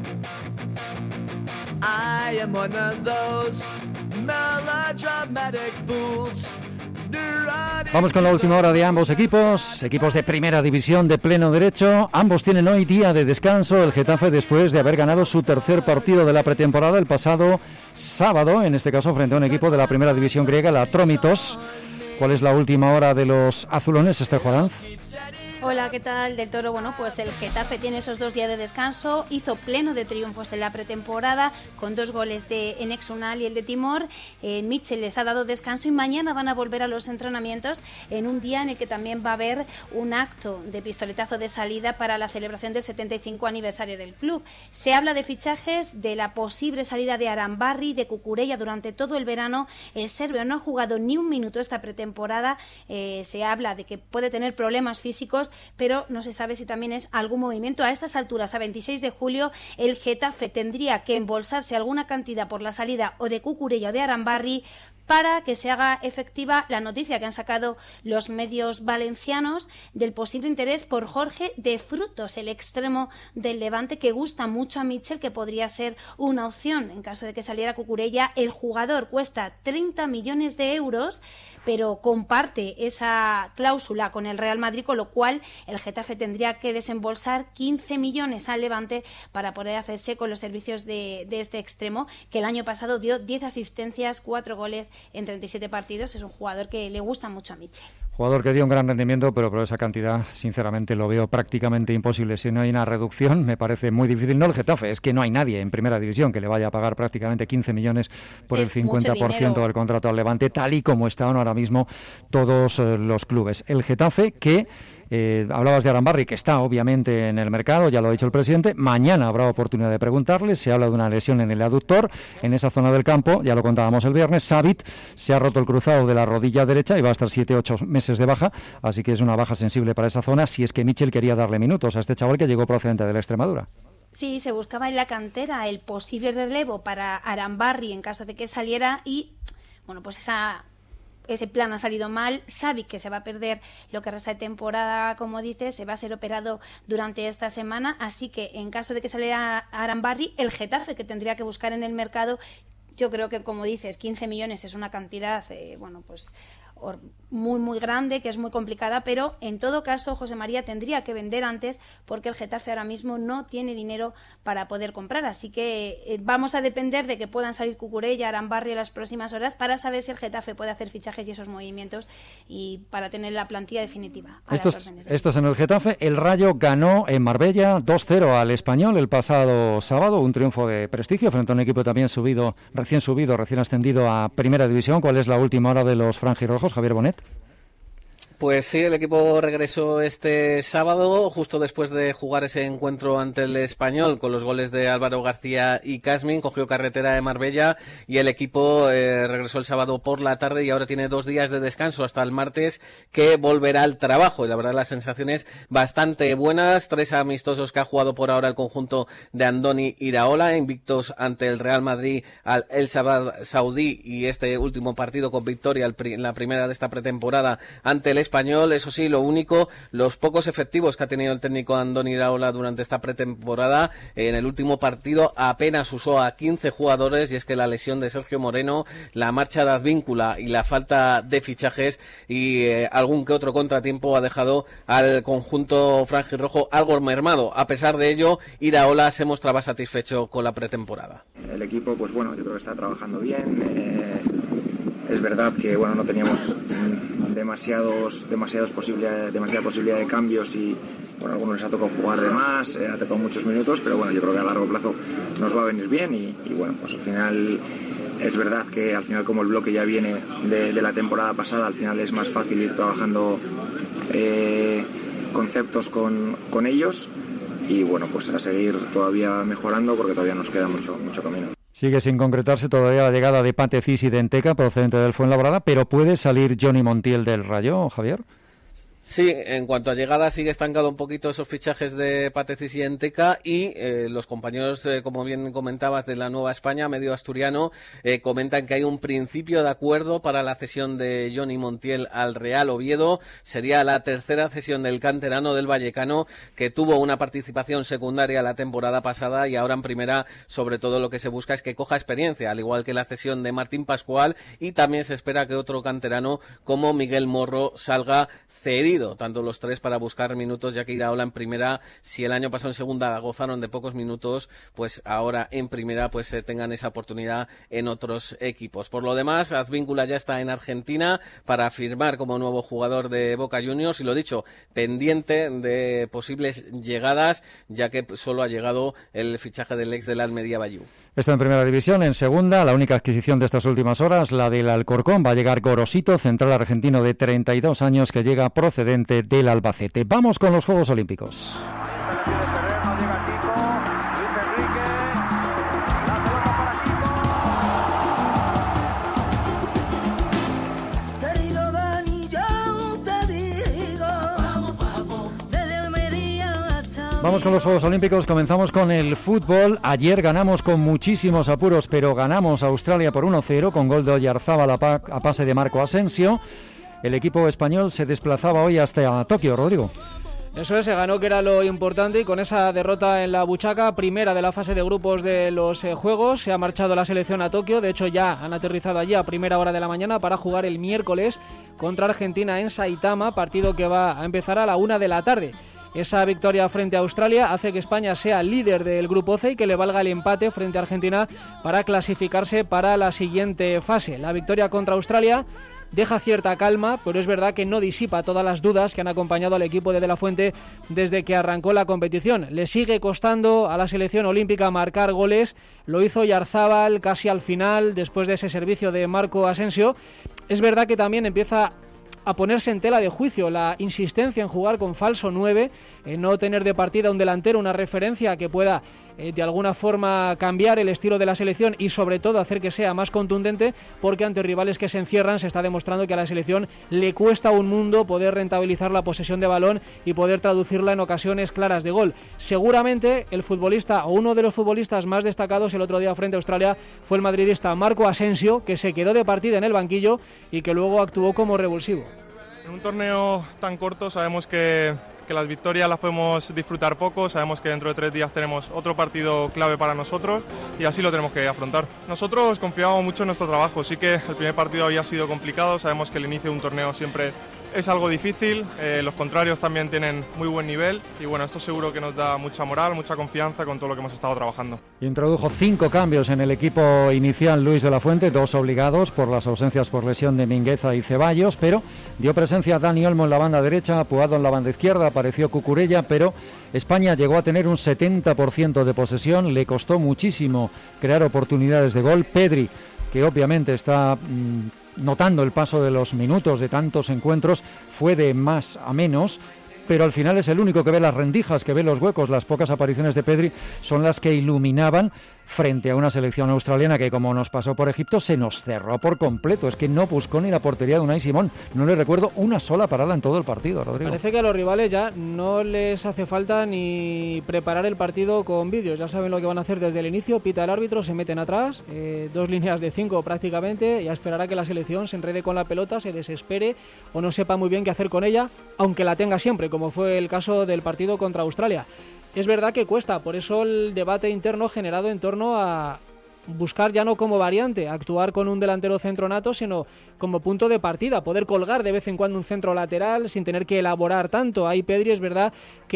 I am one of those melodramatic fools. Vamos con la última hora de ambos equipos de primera división de pleno derecho. Ambos tienen hoy día de descanso. El Getafe, después de haber ganado su tercer partido de la pretemporada el pasado sábado, en este caso frente a un equipo de la primera división griega, la Atromitos. ¿Cuál es la última hora de los azulones, Esther Joranz? Hola, ¿qué tal? Del Toro. Bueno, pues el Getafe tiene esos 2 días de descanso, hizo pleno de triunfos en la pretemporada con 2 goles de Enex Unal y el de Timor. Mitchell les ha dado descanso y mañana van a volver a los entrenamientos en un día en el que también va a haber un acto de pistoletazo de salida para la celebración del 75 aniversario del club. Se habla de fichajes, de la posible salida de Arambarri, de Cucurella durante todo el verano. El serbio no ha jugado ni un minuto esta pretemporada. Se habla de que puede tener problemas físicos, pero no se sabe si también es algún movimiento. A estas alturas, a 26 de julio, el Getafe tendría que embolsarse alguna cantidad por la salida o de Cucurella o de Arambarri para que se haga efectiva la noticia que han sacado los medios valencianos del posible interés por Jorge de Frutos, el extremo del Levante, que gusta mucho a Mitchell, que podría ser una opción en caso de que saliera Cucurella. El jugador cuesta 30 millones de euros, pero comparte esa cláusula con el Real Madrid, con lo cual el Getafe tendría que desembolsar 15 millones al Levante para poder hacerse con los servicios de este extremo, que el año pasado dio 10 asistencias, 4 goles en 37 partidos. Es un jugador que le gusta mucho a Mitchell. Jugador que dio un gran rendimiento, pero por esa cantidad, sinceramente, lo veo prácticamente imposible. Si no hay una reducción, me parece muy difícil. No el Getafe, es que no hay nadie en Primera División que le vaya a pagar prácticamente 15 millones por el 50% del contrato al Levante, tal y como están ahora mismo todos los clubes. El Getafe que... hablabas de Arambarri, que está obviamente en el mercado, ya lo ha dicho el presidente. Mañana habrá oportunidad de preguntarle. Se habla de una lesión en el aductor, en esa zona del campo, ya lo contábamos el viernes. Savit se ha roto el cruzado de la rodilla derecha y va a estar 7-8 meses de baja, así que es una baja sensible para esa zona, si es que Mitchell quería darle minutos a este chaval que llegó procedente de la Extremadura. Sí, se buscaba en la cantera el posible relevo para Arambarri en caso de que saliera y, bueno, pues ese plan ha salido mal. Savic, que se va a perder lo que resta de temporada, como dices, se va a ser operado durante esta semana, así que en caso de que saliera Arambarri, el Getafe, que tendría que buscar en el mercado, yo creo que, como dices, 15 millones es una cantidad, muy muy grande, que es muy complicada, pero en todo caso José María tendría que vender antes, porque el Getafe ahora mismo no tiene dinero para poder comprar, así que vamos a depender de que puedan salir Cucurella, Arambarri en las próximas horas para saber si el Getafe puede hacer fichajes y esos movimientos y para tener la plantilla definitiva. Esto es en el Getafe. El Rayo ganó en Marbella 2-0 al Español el pasado sábado, un triunfo de prestigio frente a un equipo también recién ascendido a Primera División. ¿Cuál es la última hora de los franjirrojos, Javier Bonet? Pues sí, el equipo regresó este sábado, justo después de jugar ese encuentro ante el Español, con los goles de Álvaro García y Casmin. Cogió carretera de Marbella y el equipo regresó el sábado por la tarde y ahora tiene 2 días de descanso hasta el martes, que volverá al trabajo. Y la verdad, las sensaciones bastante buenas. 3 amistosos que ha jugado por ahora el conjunto de Andoni Iraola, invictos ante el Real Madrid, al El Sabah Saudí, y este último partido con victoria en la primera de esta pretemporada ante el Español. Eso sí, lo único, los pocos efectivos que ha tenido el técnico Andoni Iraola durante esta pretemporada. En el último partido apenas usó a 15 jugadores, y es que la lesión de Sergio Moreno, la marcha de Advíncula y la falta de fichajes y algún que otro contratiempo ha dejado al conjunto franjirrojo algo mermado. A pesar de ello, Iraola se mostraba satisfecho con la pretemporada. El equipo, pues bueno, yo creo que está trabajando bien. Es verdad que bueno, no teníamos demasiada posibilidad de cambios y bueno, a algunos les ha tocado jugar de más, ha tocado muchos minutos, pero bueno, yo creo que a largo plazo nos va a venir bien y bueno, pues al final es verdad que al final, como el bloque ya viene de la temporada pasada, al final es más fácil ir trabajando conceptos con ellos y bueno, pues a seguir todavía mejorando porque todavía nos queda mucho camino. Sigue sin concretarse todavía la llegada de Pate Cis y de Enteca, procedente del Fuenlabrada, pero ¿puede salir Johnny Montiel del Rayo, Javier? Sí, en cuanto a llegada sigue estancado un poquito esos fichajes de Patecis y Enteca y los compañeros, como bien comentabas, de la Nueva España, medio asturiano, comentan que hay un principio de acuerdo para la cesión de Johnny Montiel al Real Oviedo. Sería la tercera cesión del canterano del Vallecano, que tuvo una participación secundaria la temporada pasada y ahora en primera, sobre todo lo que se busca es que coja experiencia, al igual que la cesión de Martín Pascual, y también se espera que otro canterano como Miguel Morro salga cedido partido, tanto los tres para buscar minutos, ya que Iraola en primera, si el año pasado en segunda gozaron de pocos minutos, pues ahora en primera pues tengan esa oportunidad en otros equipos. Por lo demás, Advíncula ya está en Argentina para firmar como nuevo jugador de Boca Juniors y lo dicho, pendiente de posibles llegadas, ya que solo ha llegado el fichaje del ex del Almería Bayú. Esto en primera división. En segunda, la única adquisición de estas últimas horas, la del Alcorcón. Va a llegar Gorosito, central argentino de 32 años que llega procedente del Albacete. Vamos con los Juegos Olímpicos. Vamos con los Juegos Olímpicos, comenzamos con el fútbol. Ayer ganamos con muchísimos apuros, pero ganamos a Australia por 1-0 con gol de Oyarzábal a pase de Marco Asensio. El equipo español se desplazaba hoy hasta Tokio, Rodrigo. Eso es, se ganó, que era lo importante, y con esa derrota en la buchaca, primera de la fase de grupos de los Juegos, se ha marchado la selección a Tokio. De hecho, ya han aterrizado allí a primera hora de la mañana para jugar el miércoles contra Argentina en Saitama, partido que va a empezar a la 1 de la tarde. Esa victoria frente a Australia hace que España sea líder del grupo C y que le valga el empate frente a Argentina para clasificarse para la siguiente fase. La victoria contra Australia deja cierta calma, pero es verdad que no disipa todas las dudas que han acompañado al equipo de la Fuente desde que arrancó la competición. Le sigue costando a la selección olímpica marcar goles. Lo hizo Oyarzábal casi al final, después de ese servicio de Marco Asensio. Es verdad que también empieza a ponerse en tela de juicio la insistencia en jugar con falso 9, en no tener de partida un delantero, una referencia que pueda de alguna forma cambiar el estilo de la selección y sobre todo hacer que sea más contundente, porque ante rivales que se encierran se está demostrando que a la selección le cuesta un mundo poder rentabilizar la posesión de balón y poder traducirla en ocasiones claras de gol. Seguramente el futbolista o uno de los futbolistas más destacados el otro día frente a Australia fue el madridista Marco Asensio, que se quedó de partida en el banquillo y que luego actuó como revulsivo. En un torneo tan corto sabemos que las victorias las podemos disfrutar poco, sabemos que dentro de 3 días tenemos otro partido clave para nosotros y así lo tenemos que afrontar. Nosotros confiamos mucho en nuestro trabajo, sí que el primer partido había sido complicado, sabemos que el inicio de un torneo siempre es algo difícil, los contrarios también tienen muy buen nivel y bueno, esto seguro que nos da mucha moral, mucha confianza con todo lo que hemos estado trabajando. Introdujo 5 cambios en el equipo inicial Luis de la Fuente, 2 obligados por las ausencias por lesión de Mingueza y Ceballos, pero dio presencia a Dani Olmo en la banda derecha, Puado en la banda izquierda, apareció Cucurella, pero España llegó a tener un 70% de posesión, le costó muchísimo crear oportunidades de gol. Pedri, que obviamente está notando el paso de los minutos de tantos encuentros, fue de más a menos, pero al final es el único que ve las rendijas, que ve los huecos. Las pocas apariciones de Pedri son las que iluminaban frente a una selección australiana que, como nos pasó por Egipto, se nos cerró por completo. Es que no buscó ni la portería de Unai Simón. No le recuerdo una sola parada en todo el partido, Rodrigo. Parece que a los rivales ya no les hace falta ni preparar el partido con vídeos. Ya saben lo que van a hacer desde el inicio. Pita el árbitro, se meten atrás, 2 líneas de 5 prácticamente, y a esperar a que la selección se enrede con la pelota, se desespere o no sepa muy bien qué hacer con ella, aunque la tenga siempre, como fue el caso del partido contra Australia. Es verdad que cuesta, por eso el debate interno generado en torno a buscar ya no como variante actuar con un delantero centro nato, sino como punto de partida, poder colgar de vez en cuando un centro lateral sin tener que elaborar tanto. Ahí Pedri es verdad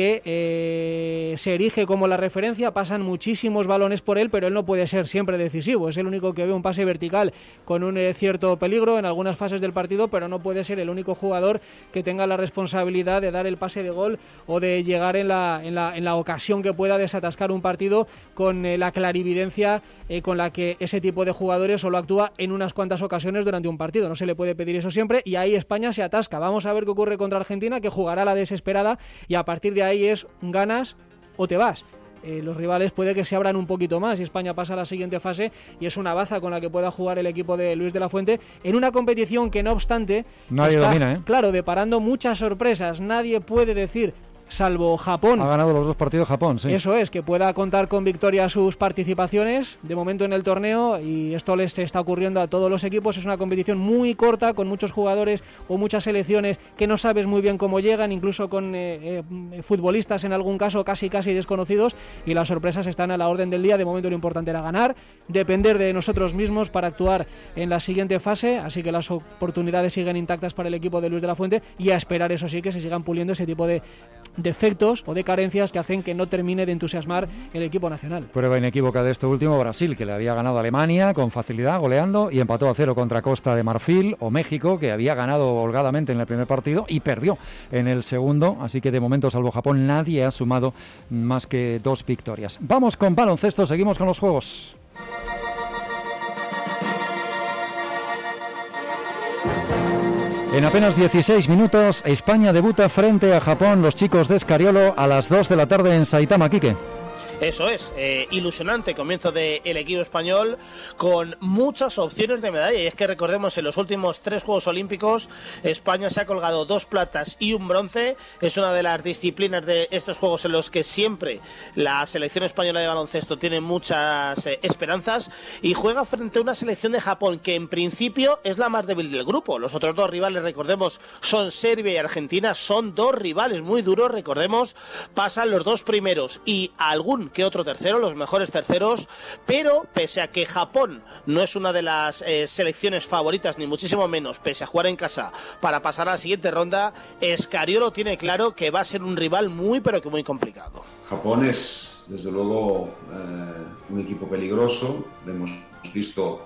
que se erige como la referencia, pasan muchísimos balones por él, pero él no puede ser siempre decisivo, es el único que ve un pase vertical con un cierto peligro en algunas fases del partido, pero no puede ser el único jugador que tenga la responsabilidad de dar el pase de gol o de llegar en la ocasión que pueda desatascar un partido con la clarividencia con la que ese tipo de jugadores solo actúa en unas cuantas ocasiones durante un partido. No se le puede pedir eso siempre y ahí España se atasca. Vamos a ver qué ocurre contra Argentina, que jugará la desesperada, y a partir de ahí es ganas o te vas. Los rivales puede que se abran un poquito más y España pasa a la siguiente fase, y es una baza con la que pueda jugar el equipo de Luis de la Fuente en una competición que, no obstante, nadie domina, claro, deparando muchas sorpresas. Nadie puede decir salvo Japón. Ha ganado los 2 partidos Japón, sí. Eso es, que pueda contar con victoria sus participaciones de momento en el torneo, y esto les está ocurriendo a todos los equipos. Es una competición muy corta, con muchos jugadores o muchas selecciones que no sabes muy bien cómo llegan, incluso con futbolistas en algún caso casi desconocidos, y las sorpresas están a la orden del día. De momento lo importante era ganar, depender de nosotros mismos para actuar en la siguiente fase, así que las oportunidades siguen intactas para el equipo de Luis de la Fuente, y a esperar, eso sí, que se sigan puliendo ese tipo de defectos o de carencias que hacen que no termine de entusiasmar el equipo nacional. Prueba inequívoca de esto último, Brasil, que le había ganado a Alemania con facilidad, goleando, y empató a 0 contra Costa de Marfil, o México, que había ganado holgadamente en el primer partido y perdió en el segundo, así que de momento, salvo Japón, nadie ha sumado más que 2 victorias. Vamos con baloncesto, seguimos con los juegos. En apenas 16 minutos, España debuta frente a Japón, los chicos de Scariolo, a las 2 de la tarde en Saitama, Quique. Eso es, ilusionante comienzo del equipo español, con muchas opciones de medalla. Y es que recordemos, en los últimos 3 Juegos Olímpicos España se ha colgado 2 platas y 1 bronce. Es una de las disciplinas de estos Juegos en los que siempre la selección española de baloncesto tiene muchas esperanzas, y juega frente a una selección de Japón que en principio es la más débil del grupo. Los otros 2 rivales, recordemos, son Serbia y Argentina. Son 2 rivales muy duros, recordemos. Pasan los 2 primeros y algún que otro tercero, los mejores terceros, pero pese a que Japón no es una de las selecciones favoritas, ni muchísimo menos, pese a jugar en casa para pasar a la siguiente ronda, Scariolo tiene claro que va a ser un rival muy pero que muy complicado. Japón es desde luego un equipo peligroso. Hemos visto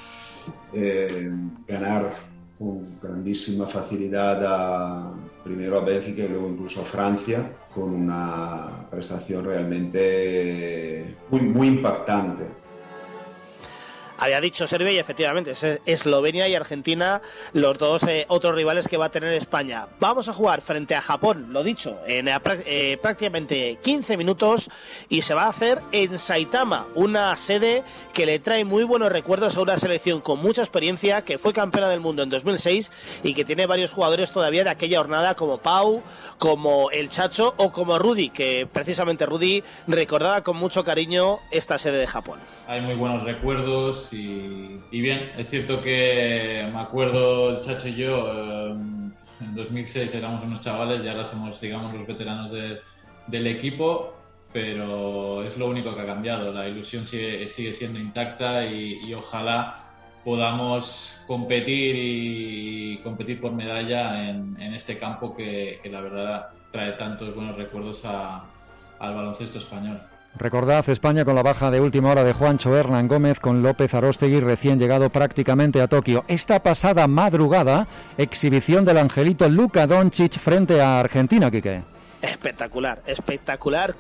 ganar con grandísima facilidad primero a Bélgica y luego incluso a Francia, con una prestación realmente muy impactante. Había dicho Serbia y efectivamente es Eslovenia y Argentina los 2 otros rivales que va a tener España. Vamos a jugar frente a Japón, lo dicho, en prácticamente 15 minutos, y se va a hacer en Saitama, una sede que le trae muy buenos recuerdos a una selección con mucha experiencia, que fue campeona del mundo en 2006 y que tiene varios jugadores todavía de aquella jornada, como Pau, como el Chacho o como Rudy, que precisamente Rudy recordaba con mucho cariño esta sede de Japón. Hay muy buenos recuerdos y bien, es cierto que me acuerdo el Chacho y yo, en 2006 éramos unos chavales y ahora somos, digamos, los veteranos del equipo, pero es lo único que ha cambiado. La ilusión sigue siendo intacta y ojalá podamos competir por medalla en este campo que la verdad trae tantos buenos recuerdos al baloncesto español. Recordad, España con la baja de última hora de Juancho Hernán Gómez, con López Aróstegui recién llegado prácticamente a Tokio. Esta pasada madrugada, exhibición del angelito Luka Doncic frente a Argentina, Quique. Espectacular,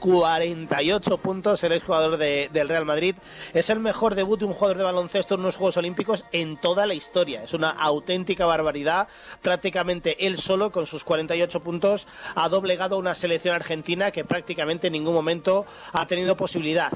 48 puntos el exjugador del Real Madrid. Es el mejor debut de un jugador de baloncesto en unos Juegos Olímpicos en toda la historia. Es una auténtica barbaridad. Prácticamente él solo, con sus 48 puntos, ha doblegado a una selección argentina que prácticamente en ningún momento ha tenido posibilidad.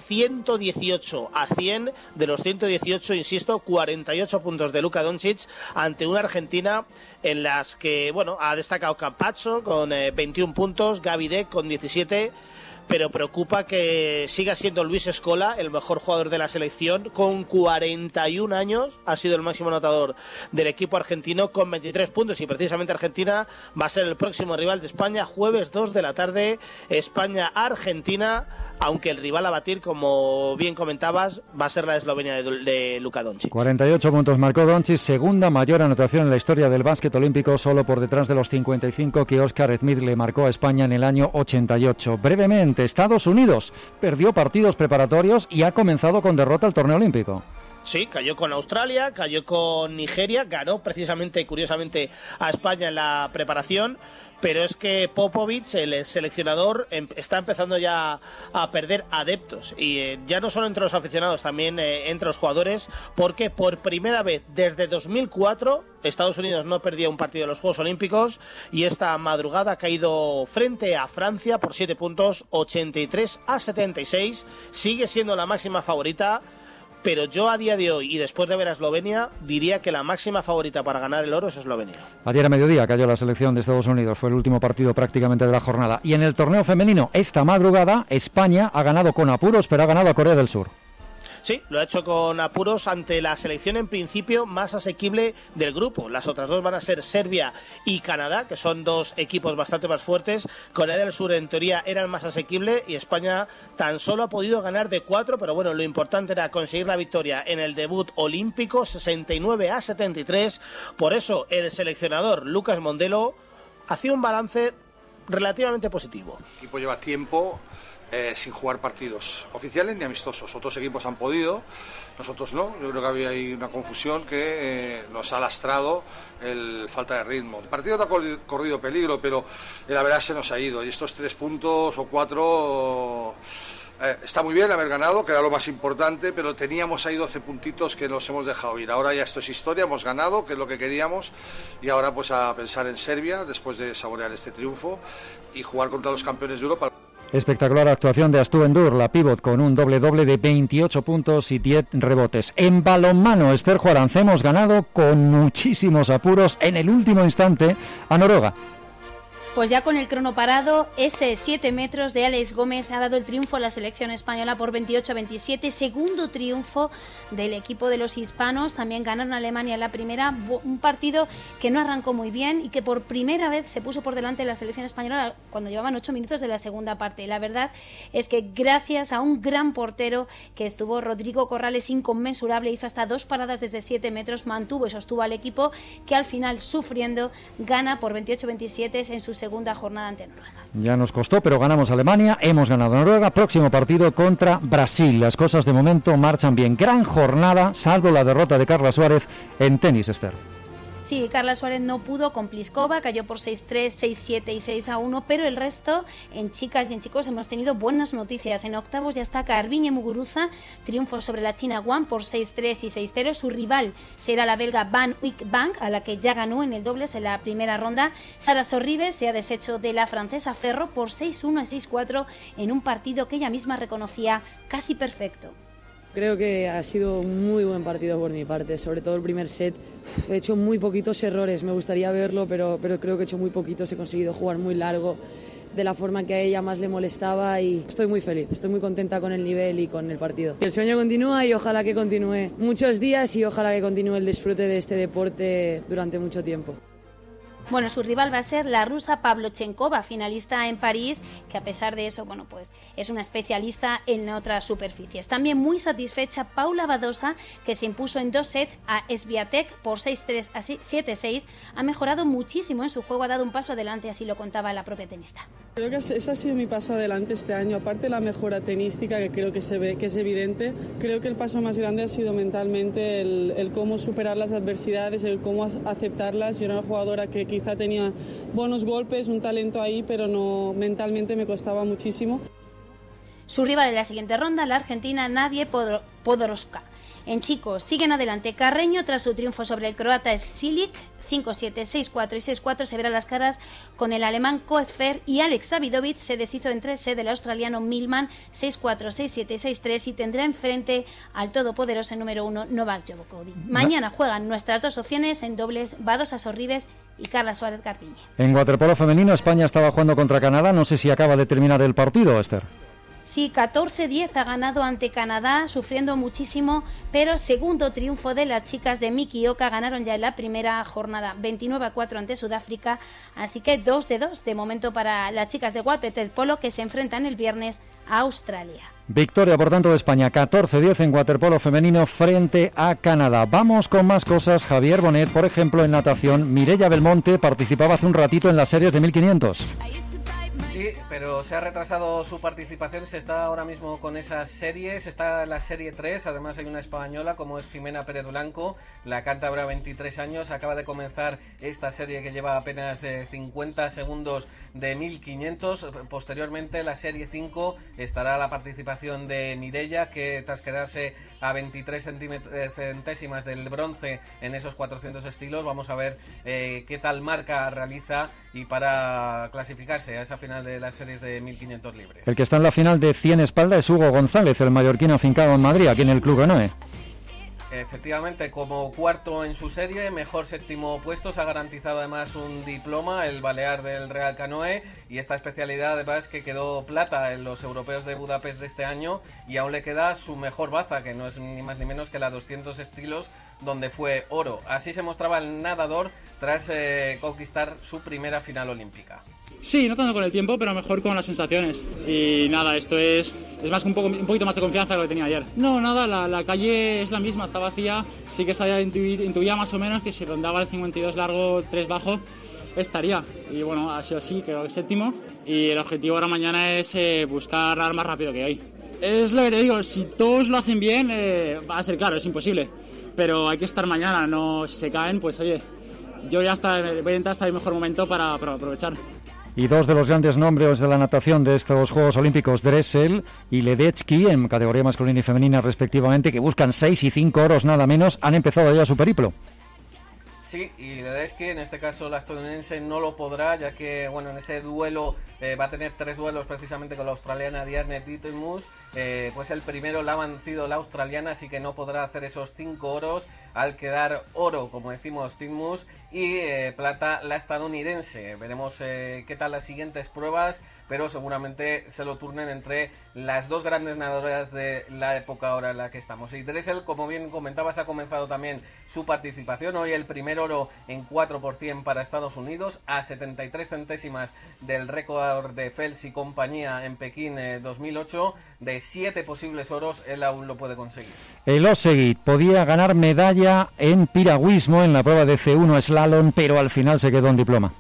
118 a 100, de los 118, insisto, 48 puntos de Luka Doncic ante una Argentina en las que, ha destacado Campazzo con 21 puntos, Gaby Deck con 17, pero preocupa que siga siendo Luis Scola el mejor jugador de la selección. Con 41 años ha sido el máximo anotador del equipo argentino con 23 puntos, y precisamente Argentina va a ser el próximo rival de España, jueves 2 de la tarde, España-Argentina, aunque el rival a batir, como bien comentabas, va a ser la Eslovenia de Luka Doncic. 48 puntos marcó Doncic, segunda mayor anotación en la historia del básquet olímpico, solo por detrás de los 55 que Oscar Smith le marcó a España en el año 88. Brevemente, Estados Unidos perdió partidos preparatorios y ha comenzado con derrota el torneo olímpico. Sí, cayó con Australia, cayó con Nigeria, ganó precisamente, curiosamente, a España en la preparación, pero es que Popovich, el seleccionador, está empezando ya a perder adeptos, y ya no solo entre los aficionados, también entre los jugadores, porque por primera vez desde 2004 Estados Unidos no perdía un partido de los Juegos Olímpicos, y esta madrugada ha caído frente a Francia por 7 puntos, 83 a 76, sigue siendo la máxima favorita. pero yo a día de hoy y después de ver a Eslovenia diría que la máxima favorita para ganar el oro es Eslovenia. Ayer a mediodía cayó la selección de Estados Unidos, fue el último partido prácticamente de la jornada. Y en el torneo femenino, esta madrugada, España ha ganado con apuros, pero ha ganado a Corea del Sur. Sí, lo ha hecho con apuros ante la selección en principio más asequible del grupo. Las otras dos van a ser Serbia y Canadá, que son dos equipos bastante más fuertes. Corea del Sur en teoría era el más asequible y España tan solo ha podido ganar de 4, pero bueno, lo importante era conseguir la victoria en el debut olímpico, 69-73. Por eso el seleccionador Lucas Mondelo hacía un balance relativamente positivo. El equipo lleva tiempo sin jugar partidos oficiales ni amistosos. Otros equipos han podido, nosotros no. Yo creo que había ahí una confusión que nos ha lastrado el falta de ritmo. El partido no ha corrido peligro, pero la verdad se nos ha ido. Y estos 3 puntos o 4 está muy bien haber ganado, que era lo más importante, pero teníamos ahí 12 puntitos que nos hemos dejado ir. Ahora ya esto es historia, hemos ganado, que es lo que queríamos, y ahora pues a pensar en Serbia después de saborear este triunfo y jugar contra los campeones de Europa. Espectacular actuación de Astú Endur, la pívot, con un doble-doble de 28 puntos y 10 rebotes. En balonmano, Esther Juaranz, hemos ganado con muchísimos apuros en el último instante a Noruega. Pues ya con el crono parado, ese 7 metros de Alex Gómez ha dado el triunfo a la selección española por 28-27, segundo triunfo del equipo de los hispanos. También ganaron a Alemania en la primera, un partido que no arrancó muy bien y que por primera vez se puso por delante de la selección española cuando llevaban 8 minutos de la segunda parte. La verdad es que gracias a un gran portero que estuvo, Rodrigo Corrales, inconmensurable, hizo hasta 2 paradas desde 7 metros, mantuvo y sostuvo al equipo, que al final, sufriendo, gana por 28-27 en su segunda jornada ante Noruega. Ya nos costó, pero ganamos a Alemania, hemos ganado a Noruega. Próximo partido contra Brasil. Las cosas de momento marchan bien. Gran jornada, salvo la derrota de Carla Suárez en tenis, Esther. Sí, Carla Suárez no pudo con Pliskova, cayó por 6-3, 6-7 y 6-1, pero el resto, en chicas y en chicos, hemos tenido buenas noticias. En octavos ya está Garbiñe Muguruza, triunfo sobre la china Wang por 6-3 y 6-0. Su rival será la belga Van Uyck-Bank, a la que ya ganó en el dobles en la primera ronda. Sara Sorribes se ha deshecho de la francesa Ferro por 6-1 y 6-4 en un partido que ella misma reconocía casi perfecto. Creo que ha sido un muy buen partido por mi parte, sobre todo el primer set. He hecho muy poquitos errores, me gustaría verlo, pero creo que he hecho muy poquitos, he conseguido jugar muy largo de la forma que a ella más le molestaba y estoy muy feliz, estoy muy contenta con el nivel y con el partido. El sueño continúa y ojalá que continúe muchos días y ojalá que continúe el disfrute de este deporte durante mucho tiempo. Bueno, su rival va a ser la rusa Pavlyuchenkova, finalista en París, que a pesar de eso, bueno, pues es una especialista en otras superficies. También muy satisfecha Paula Badosa, que se impuso en 2 sets a Swiatek por 6-3 a 7-6. Ha mejorado muchísimo en su juego, ha dado un paso adelante, así lo contaba la propia tenista. Creo que ese ha sido mi paso adelante este año, aparte de la mejora tenística, que creo que se ve, que es evidente. Creo que el paso más grande ha sido mentalmente el cómo superar las adversidades, el cómo aceptarlas. Yo era una jugadora que quizá tenía buenos golpes, un talento ahí, pero no, mentalmente me costaba muchísimo. Su rival en la siguiente ronda, la argentina Nadie Podoroska. En chicos, siguen adelante Carreño tras su triunfo sobre el croata Silic, 5-7, 6-4 y 6-4 se verán las caras con el alemán Koepfer, y Alex Davidovich se deshizo en 3 del australiano Millman, 6-4, 6-7 y 6-3, y tendrá enfrente al todopoderoso número 1 Novak Djokovic. Mañana juegan nuestras dos opciones en dobles, Badosa Sorribes y Carla Suárez Garbiñe. En waterpolo femenino, España estaba jugando contra Canadá. No sé si acaba de terminar el partido, Esther. Sí, 14-10 ha ganado ante Canadá, sufriendo muchísimo, pero segundo triunfo de las chicas de Miki Oka. Ganaron ya en la primera jornada 29-4 ante Sudáfrica, así que 2-2 de momento para las chicas de waterpolo, que se enfrentan el viernes a Australia. Victoria, por tanto, de España, 14-10 en waterpolo femenino frente a Canadá. Vamos con más cosas. Javier Bonet, por ejemplo, en natación. Mireia Belmonte participaba hace un ratito en las series de 1500. Sí, pero se ha retrasado su participación, se está ahora mismo con esas series, está la serie 3, además hay una española como es Jimena Pérez Blanco, la cántabra, 23 años, acaba de comenzar esta serie que lleva apenas 50 segundos de 1500, posteriormente la serie 5 estará la participación de Mireia, que tras quedarse a 23 centésimas del bronce en esos 400 estilos, vamos a ver qué tal marca realiza y para clasificarse a esa final de la serie series de 1500 libres. El que está en la final de 100 espalda es Hugo González, el mallorquín afincado en Madrid, aquí en el Club Canoe. Efectivamente, como cuarto en su serie, mejor séptimo puesto, se ha garantizado además un diploma, el balear del Real Canoe, y esta especialidad además que quedó plata en los europeos de Budapest de este año, y aún le queda su mejor baza, que no es ni más ni menos que la 200 estilos, donde fue oro. Así se mostraba el nadador tras conquistar su primera final olímpica. Sí, no tanto con el tiempo, pero mejor con las sensaciones. Y nada, esto es más un poquito más de confianza de lo que tenía ayer. No, nada, la calle es la misma, está vacía. Sí que sabía, intuía más o menos que si rondaba el 52 largo, 3 bajo, estaría. Y bueno, ha sido así, creo que séptimo. Y el objetivo ahora mañana es buscar nadar más rápido que hoy. Es lo que te digo, si todos lo hacen bien, va a ser claro, es imposible. Pero hay que estar mañana, no, si se caen, pues oye, yo ya voy a intentar estar en el mejor momento para aprovechar. Y dos de los grandes nombres de la natación de estos Juegos Olímpicos, Dressel y Ledecky, en categoría masculina y femenina respectivamente, que buscan 6 y 5 oros nada menos, han empezado ya su periplo. Sí, y Ledecky, en este caso la estadounidense, no lo podrá, ya que bueno, en ese duelo va a tener 3 duelos precisamente con la australiana Diarne Titmus. Pues el primero la ha vencido la australiana, así que no podrá hacer esos 5 oros, al quedar oro, como decimos, Titmus, y plata la estadounidense. Veremos qué tal las siguientes pruebas, pero seguramente se lo turnen entre las dos grandes nadadoras de la época ahora en la que estamos. Y Dressel, como bien comentabas, ha comenzado también su participación. Hoy el primer oro en 4% para Estados Unidos, a 73 centésimas del récord de Phelps y compañía en Pekín 2008. De 7 posibles oros, él aún lo puede conseguir. El Oseguit podía ganar medalla en piragüismo en la prueba de C1 slalom, pero al final se quedó en diploma.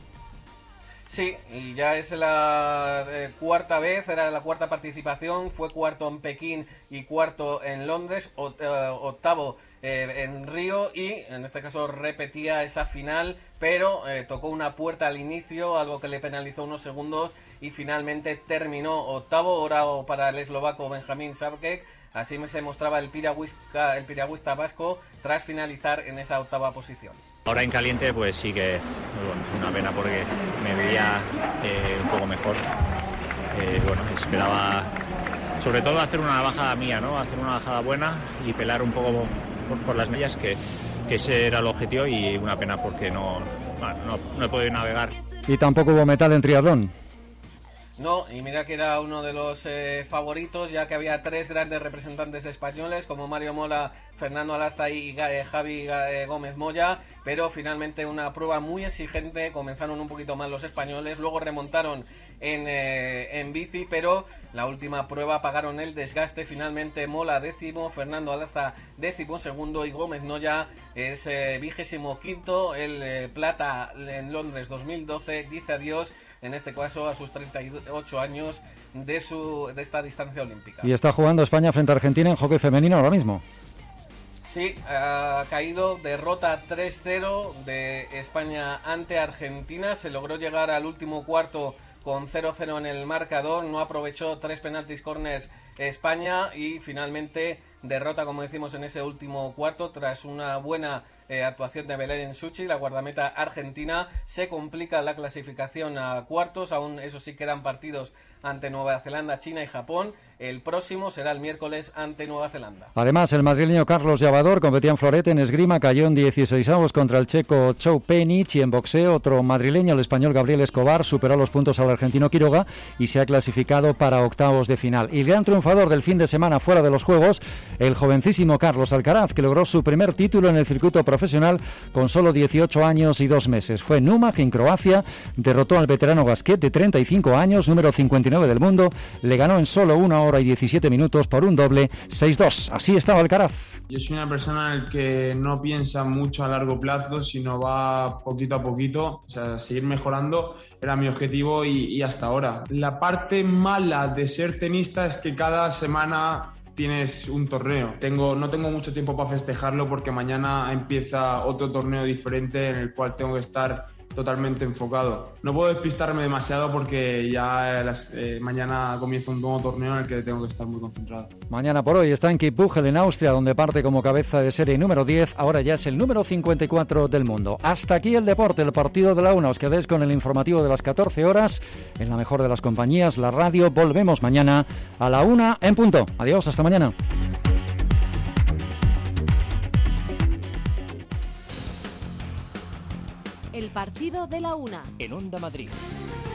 Sí, y ya es la cuarta vez, era la cuarta participación, fue cuarto en Pekín y cuarto en Londres, octavo en Río, y en este caso repetía esa final, pero tocó una puerta al inicio, algo que le penalizó unos segundos, y finalmente terminó octavo, oro para el eslovaco Benjamín Sabkek. Así se mostraba el piragüista vasco tras finalizar en esa octava posición. Ahora en caliente pues sí que bueno, una pena porque me veía un poco mejor. Bueno, esperaba sobre todo hacer una bajada mía, ¿no? Hacer una bajada buena y pelar un poco por las medias, que ese era el objetivo, y una pena porque no he podido navegar. Y tampoco hubo metal en triatlón. No, y mira que era uno de los favoritos, ya que había 3 grandes representantes españoles como Mario Mola, Fernando Alarza y Javi Gómez Moya, pero finalmente una prueba muy exigente. Comenzaron un poquito mal los españoles, luego remontaron en bici, pero la última prueba pagaron el desgaste. Finalmente Mola 10º, Fernando Alarza 12º y Gómez Moya es 25º. El plata en Londres 2012 dice adiós, en este caso a sus 38 años de esta distancia olímpica. Y está jugando España frente a Argentina en hockey femenino ahora mismo. Sí, ha caído, derrota 3-0 de España ante Argentina. Se logró llegar al último cuarto con 0-0 en el marcador, no aprovechó 3 penaltis corners España, y finalmente derrota, como decimos, en ese último cuarto tras una buena actuación de Belén Suchi, la guardameta argentina. Se complica la clasificación a cuartos, aún eso sí quedan partidos ante Nueva Zelanda, China y Japón. El próximo será el miércoles ante Nueva Zelanda. Además, el madrileño Carlos Llavador competía en florete, en esgrima, cayó en 16avos contra el checo Chou Penich, y en boxeo otro madrileño, el español Gabriel Escobar, superó los puntos al argentino Quiroga y se ha clasificado para octavos de final. Y el gran triunfador del fin de semana fuera de los Juegos, el jovencísimo Carlos Alcaraz, que logró su primer título en el circuito profesional con solo 18 años y 2 meses. Fue en Umag, en Croacia, derrotó al veterano Gasquet de 35 años, número 59 del mundo, le ganó en solo 1 hora y 17 minutos por un doble 6-2. Así estaba Alcaraz. Yo soy una persona en la que no piensa mucho a largo plazo, sino va poquito a poquito, o sea, seguir mejorando era mi objetivo y hasta ahora. La parte mala de ser tenista es que cada semana tienes un torneo. No tengo mucho tiempo para festejarlo porque mañana empieza otro torneo diferente en el cual tengo que estar totalmente enfocado. No puedo despistarme demasiado porque ya mañana comienza un nuevo torneo en el que tengo que estar muy concentrado. Mañana por hoy está en Kitzbühel, en Austria, donde parte como cabeza de serie número 10, ahora ya es el número 54 del mundo. Hasta aquí el deporte, el partido de la una. Os quedéis con el informativo de las 14 horas, en la mejor de las compañías, la radio. Volvemos mañana a la 1 en punto. Adiós, hasta mañana. El partido de la una. En Onda Madrid.